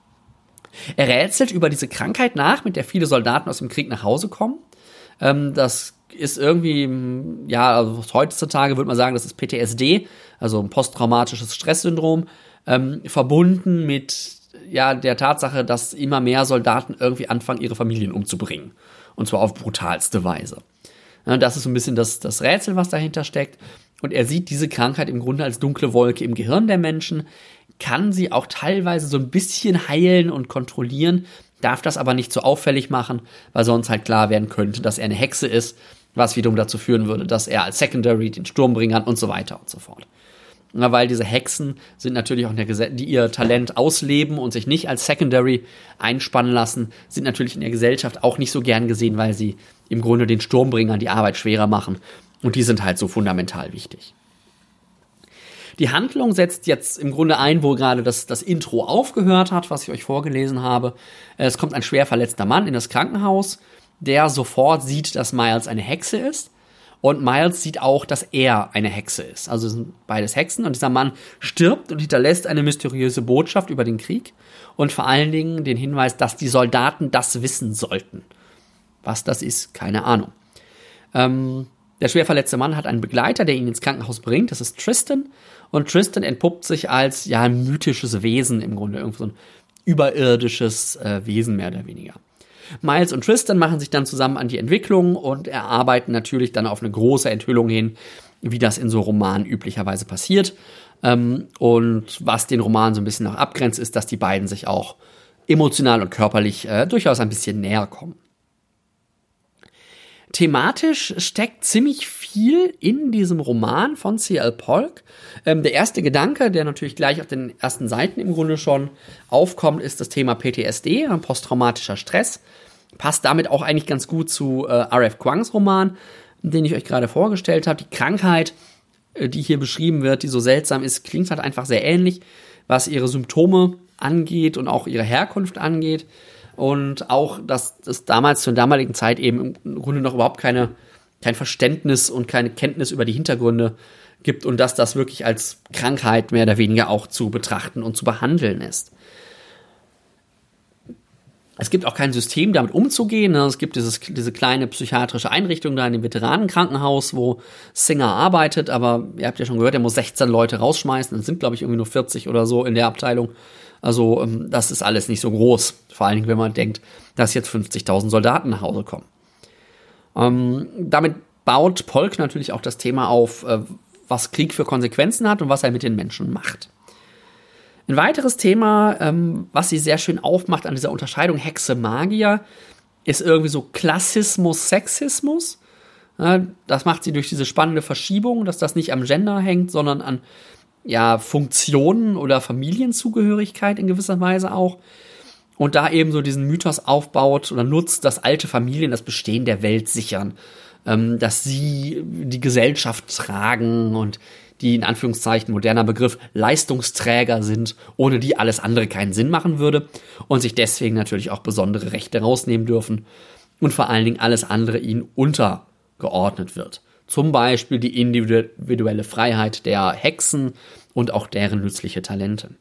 Er rätselt über diese Krankheit nach, mit der viele Soldaten aus dem Krieg nach Hause kommen. Das ist irgendwie, ja, also heutzutage würde man sagen, das ist PTSD, also ein posttraumatisches Stresssyndrom, verbunden mit der Tatsache, dass immer mehr Soldaten irgendwie anfangen, ihre Familien umzubringen. Und zwar auf brutalste Weise. Das ist so ein bisschen das Rätsel, was dahinter steckt. Und er sieht diese Krankheit im Grunde als dunkle Wolke im Gehirn der Menschen, kann sie auch teilweise so ein bisschen heilen und kontrollieren, darf das aber nicht so auffällig machen, weil sonst halt klar werden könnte, dass er eine Hexe ist, was wiederum dazu führen würde, dass er als Secondary den Sturmbringern und so weiter und so fort. Weil diese Hexen sind natürlich auch die ihr Talent ausleben und sich nicht als Secondary einspannen lassen, sind natürlich in der Gesellschaft auch nicht so gern gesehen, weil sie im Grunde den Sturmbringern die Arbeit schwerer machen. Und die sind halt so fundamental wichtig. Die Handlung setzt jetzt im Grunde ein, wo gerade das Intro aufgehört hat, was ich euch vorgelesen habe. Es kommt ein schwer verletzter Mann in das Krankenhaus, der sofort sieht, dass Miles eine Hexe ist. Und Miles sieht auch, dass er eine Hexe ist. Also sind beides Hexen. Und dieser Mann stirbt und hinterlässt eine mysteriöse Botschaft über den Krieg. Und vor allen Dingen den Hinweis, dass die Soldaten das wissen sollten. Was das ist, keine Ahnung. Der schwer verletzte Mann hat einen Begleiter, der ihn ins Krankenhaus bringt. Das ist Tristan. Und Tristan entpuppt sich als ein mythisches Wesen im Grunde. Irgendwie so ein überirdisches Wesen mehr oder weniger. Miles und Tristan machen sich dann zusammen an die Entwicklung und erarbeiten natürlich dann auf eine große Enthüllung hin, wie das in so Romanen üblicherweise passiert. Und was den Roman so ein bisschen noch abgrenzt, ist, dass die beiden sich auch emotional und körperlich durchaus ein bisschen näher kommen. Thematisch steckt ziemlich viel in diesem Roman von C.L. Polk. Der erste Gedanke, der natürlich gleich auf den ersten Seiten im Grunde schon aufkommt, ist das Thema PTSD, posttraumatischer Stress. Passt damit auch eigentlich ganz gut zu R.F. Kuangs Roman, den ich euch gerade vorgestellt habe. Die Krankheit, die hier beschrieben wird, die so seltsam ist, klingt halt einfach sehr ähnlich, was ihre Symptome angeht und auch ihre Herkunft angeht. Und auch, dass es damals zur damaligen Zeit eben im Grunde noch überhaupt kein Verständnis und keine Kenntnis über die Hintergründe gibt und dass das wirklich als Krankheit mehr oder weniger auch zu betrachten und zu behandeln ist. Es gibt auch kein System, damit umzugehen. Es gibt diese kleine psychiatrische Einrichtung da in dem Veteranenkrankenhaus, wo Singer arbeitet, aber ihr habt ja schon gehört, er muss 16 Leute rausschmeißen. Es sind, glaube ich, irgendwie nur 40 oder so in der Abteilung. Also das ist alles nicht so groß. Vor allen Dingen, wenn man denkt, dass jetzt 50.000 Soldaten nach Hause kommen. Damit baut Polk natürlich auch das Thema auf, was Krieg für Konsequenzen hat und was er mit den Menschen macht. Ein weiteres Thema, was sie sehr schön aufmacht an dieser Unterscheidung Hexe-Magier, ist irgendwie so Klassismus, Sexismus. Das macht sie durch diese spannende Verschiebung, dass das nicht am Gender hängt, sondern an Funktionen oder Familienzugehörigkeit in gewisser Weise auch. Und da eben so diesen Mythos aufbaut oder nutzt, dass alte Familien das Bestehen der Welt sichern, dass sie die Gesellschaft tragen und die in Anführungszeichen moderner Begriff Leistungsträger sind, ohne die alles andere keinen Sinn machen würde und sich deswegen natürlich auch besondere Rechte rausnehmen dürfen und vor allen Dingen alles andere ihnen untergeordnet wird. Zum Beispiel die individuelle Freiheit der Hexen und auch deren nützliche Talente.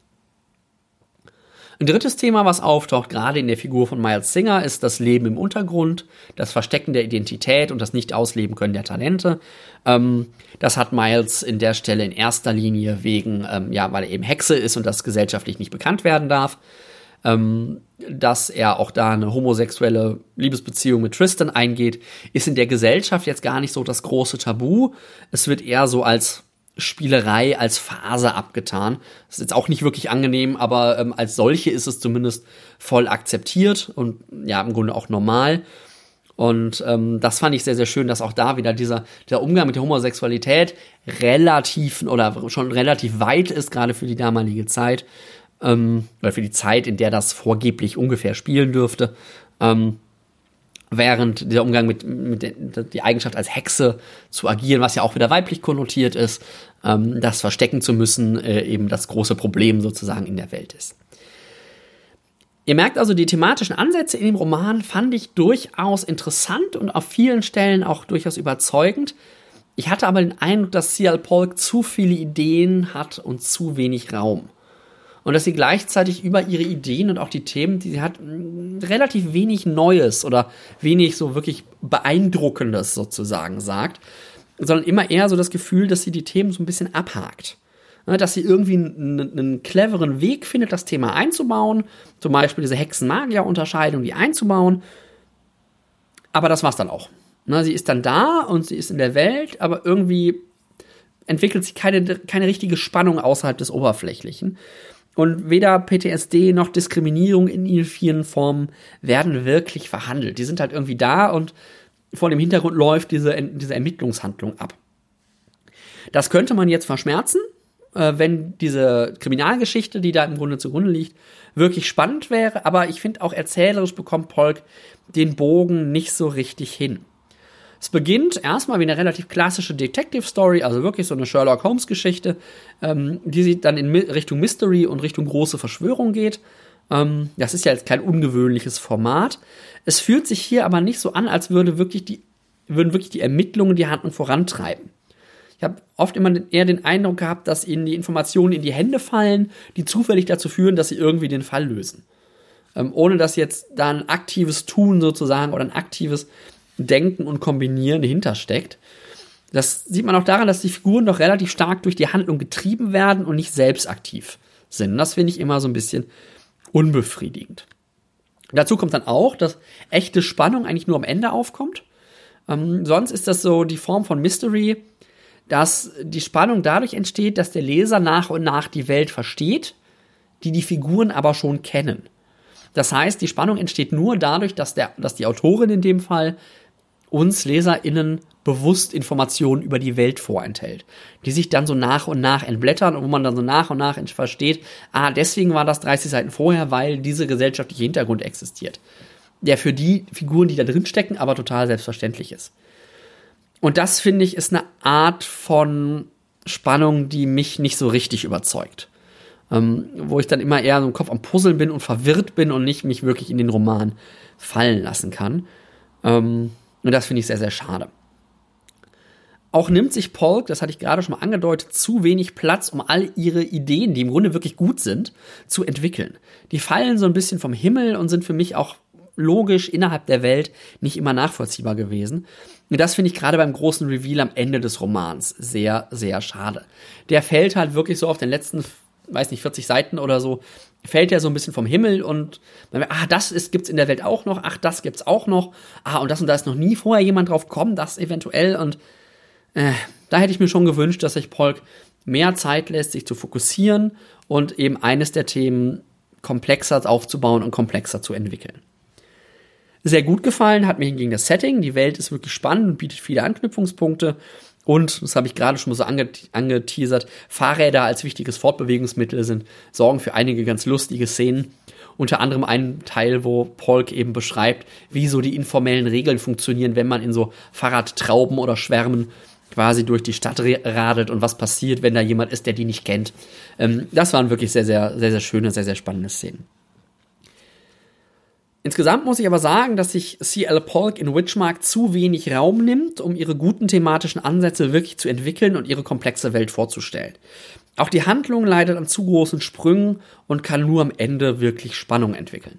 Ein drittes Thema, was auftaucht, gerade in der Figur von Miles Singer, ist das Leben im Untergrund, das Verstecken der Identität und das Nicht-Ausleben können der Talente. Das hat Miles in der Stelle in erster Linie wegen, weil er eben Hexe ist und das gesellschaftlich nicht bekannt werden darf. Dass er auch da eine homosexuelle Liebesbeziehung mit Tristan eingeht, ist in der Gesellschaft jetzt gar nicht so das große Tabu. Es wird eher so als Spielerei, als Phase abgetan. Das ist jetzt auch nicht wirklich angenehm, aber als solche ist es zumindest voll akzeptiert und im Grunde auch normal. Und das fand ich sehr, sehr schön, dass auch da wieder der Umgang mit der Homosexualität relativ weit ist, gerade für die damalige Zeit. Oder für die Zeit, in der das vorgeblich ungefähr spielen dürfte. Während der Umgang mit die Eigenschaft als Hexe zu agieren, was ja auch wieder weiblich konnotiert ist, das verstecken zu müssen, eben das große Problem sozusagen in der Welt ist. Ihr merkt also, die thematischen Ansätze in dem Roman fand ich durchaus interessant und auf vielen Stellen auch durchaus überzeugend. Ich hatte aber den Eindruck, dass C.L. Polk zu viele Ideen hat und zu wenig Raum. Und dass sie gleichzeitig über ihre Ideen und auch die Themen, die sie hat, relativ wenig Neues oder wenig so wirklich Beeindruckendes sozusagen sagt, sondern immer eher so das Gefühl, dass sie die Themen so ein bisschen abhakt. Dass sie irgendwie einen cleveren Weg findet, das Thema einzubauen, zum Beispiel diese Hexen-Magier-Unterscheidung, die einzubauen. Aber das war's dann auch. Sie ist dann da und sie ist in der Welt, aber irgendwie entwickelt sich keine richtige Spannung außerhalb des Oberflächlichen. Und weder PTSD noch Diskriminierung in ihren vielen Formen werden wirklich verhandelt. Die sind halt irgendwie da und vor dem Hintergrund läuft diese Ermittlungshandlung ab. Das könnte man jetzt verschmerzen, wenn diese Kriminalgeschichte, die da im Grunde zugrunde liegt, wirklich spannend wäre. Aber ich finde auch erzählerisch bekommt Polk den Bogen nicht so richtig hin. Es beginnt erstmal wie eine relativ klassische Detective-Story, also wirklich so eine Sherlock-Holmes-Geschichte, die sie dann in Richtung Mystery und Richtung große Verschwörung geht. Das ist ja jetzt kein ungewöhnliches Format. Es fühlt sich hier aber nicht so an, als würden wirklich die Ermittlungen die Handlung vorantreiben. Ich habe oft immer eher den Eindruck gehabt, dass ihnen die Informationen in die Hände fallen, die zufällig dazu führen, dass sie irgendwie den Fall lösen. Ohne dass jetzt da ein aktives Tun sozusagen oder ein aktives Denken und Kombinieren dahinter steckt. Das sieht man auch daran, dass die Figuren doch relativ stark durch die Handlung getrieben werden und nicht selbst aktiv sind. Das finde ich immer so ein bisschen unbefriedigend. Dazu kommt dann auch, dass echte Spannung eigentlich nur am Ende aufkommt. Sonst ist das so die Form von Mystery, dass die Spannung dadurch entsteht, dass der Leser nach und nach die Welt versteht, die Figuren aber schon kennen. Das heißt, die Spannung entsteht nur dadurch, dass die Autorin in dem Fall uns LeserInnen bewusst Informationen über die Welt vorenthält, die sich dann so nach und nach entblättern und wo man dann so nach und nach versteht, deswegen war das 30 Seiten vorher, weil dieser gesellschaftliche Hintergrund existiert, der für die Figuren, die da drin stecken, aber total selbstverständlich ist. Und das, finde ich, ist eine Art von Spannung, die mich nicht so richtig überzeugt. Wo ich dann immer eher so im Kopf am Puzzeln bin und verwirrt bin und nicht mich wirklich in den Roman fallen lassen kann. Und das finde ich sehr, sehr schade. Auch nimmt sich Polk, das hatte ich gerade schon mal angedeutet, zu wenig Platz, um all ihre Ideen, die im Grunde wirklich gut sind, zu entwickeln. Die fallen so ein bisschen vom Himmel und sind für mich auch logisch innerhalb der Welt nicht immer nachvollziehbar gewesen. Und das finde ich gerade beim großen Reveal am Ende des Romans sehr, sehr schade. Der fällt halt wirklich so auf den letzten, 40 Seiten oder so, fällt er so ein bisschen vom Himmel und man merkt, gibt's in der Welt auch noch, das gibt's auch noch, und da ist noch nie vorher jemand drauf gekommen, das eventuell, und da hätte ich mir schon gewünscht, dass sich Polk mehr Zeit lässt, sich zu fokussieren und eben eines der Themen komplexer aufzubauen und komplexer zu entwickeln. Sehr gut gefallen hat mir hingegen das Setting. Die Welt ist wirklich spannend und bietet viele Anknüpfungspunkte. Und, das habe ich gerade schon mal so angeteasert, Fahrräder als wichtiges Fortbewegungsmittel sorgen für einige ganz lustige Szenen. Unter anderem einen Teil, wo Polk eben beschreibt, wie so die informellen Regeln funktionieren, wenn man in so Fahrradtrauben oder Schwärmen quasi durch die Stadt radelt und was passiert, wenn da jemand ist, der die nicht kennt. Das waren wirklich sehr, sehr, sehr, sehr schöne, sehr, sehr spannende Szenen. Insgesamt muss ich aber sagen, dass sich C.L. Polk in Witchmark zu wenig Raum nimmt, um ihre guten thematischen Ansätze wirklich zu entwickeln und ihre komplexe Welt vorzustellen. Auch die Handlung leidet an zu großen Sprüngen und kann nur am Ende wirklich Spannung entwickeln.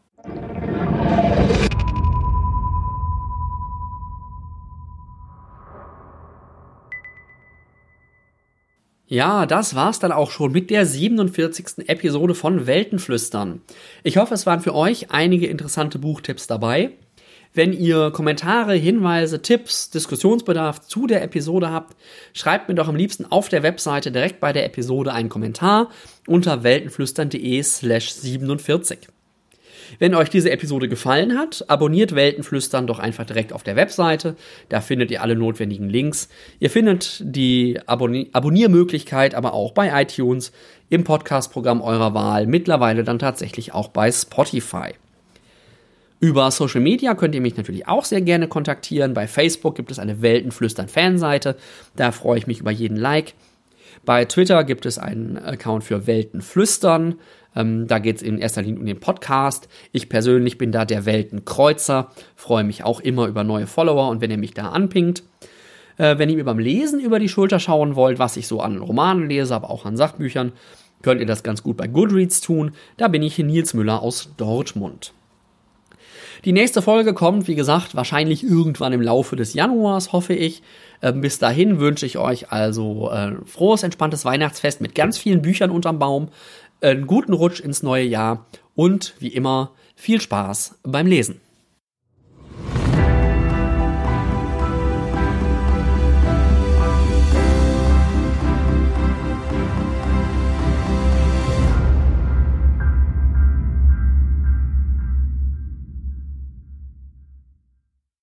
Ja, das war's dann auch schon mit der 47. Episode von Weltenflüstern. Ich hoffe, es waren für euch einige interessante Buchtipps dabei. Wenn ihr Kommentare, Hinweise, Tipps, Diskussionsbedarf zu der Episode habt, schreibt mir doch am liebsten auf der Webseite direkt bei der Episode einen Kommentar unter weltenflüstern.de/47. Wenn euch diese Episode gefallen hat, abonniert Weltenflüstern doch einfach direkt auf der Webseite. Da findet ihr alle notwendigen Links. Ihr findet die Abonniermöglichkeit aber auch bei iTunes, im Podcast-Programm eurer Wahl, mittlerweile dann tatsächlich auch bei Spotify. Über Social Media könnt ihr mich natürlich auch sehr gerne kontaktieren. Bei Facebook gibt es eine Weltenflüstern-Fanseite. Da freue ich mich über jeden Like. Bei Twitter gibt es einen Account für Weltenflüstern. Da geht es in erster Linie um den Podcast. Ich persönlich bin da der Weltenkreuzer. Freue mich auch immer über neue Follower und wenn ihr mich da anpingt. Wenn ihr mir beim Lesen über die Schulter schauen wollt, was ich so an Romanen lese, aber auch an Sachbüchern, könnt ihr das ganz gut bei Goodreads tun. Da bin ich Nils Müller aus Dortmund. Die nächste Folge kommt, wie gesagt, wahrscheinlich irgendwann im Laufe des Januars, hoffe ich. Bis dahin wünsche ich euch also frohes, entspanntes Weihnachtsfest mit ganz vielen Büchern unterm Baum, einen guten Rutsch ins neue Jahr und wie immer viel Spaß beim Lesen.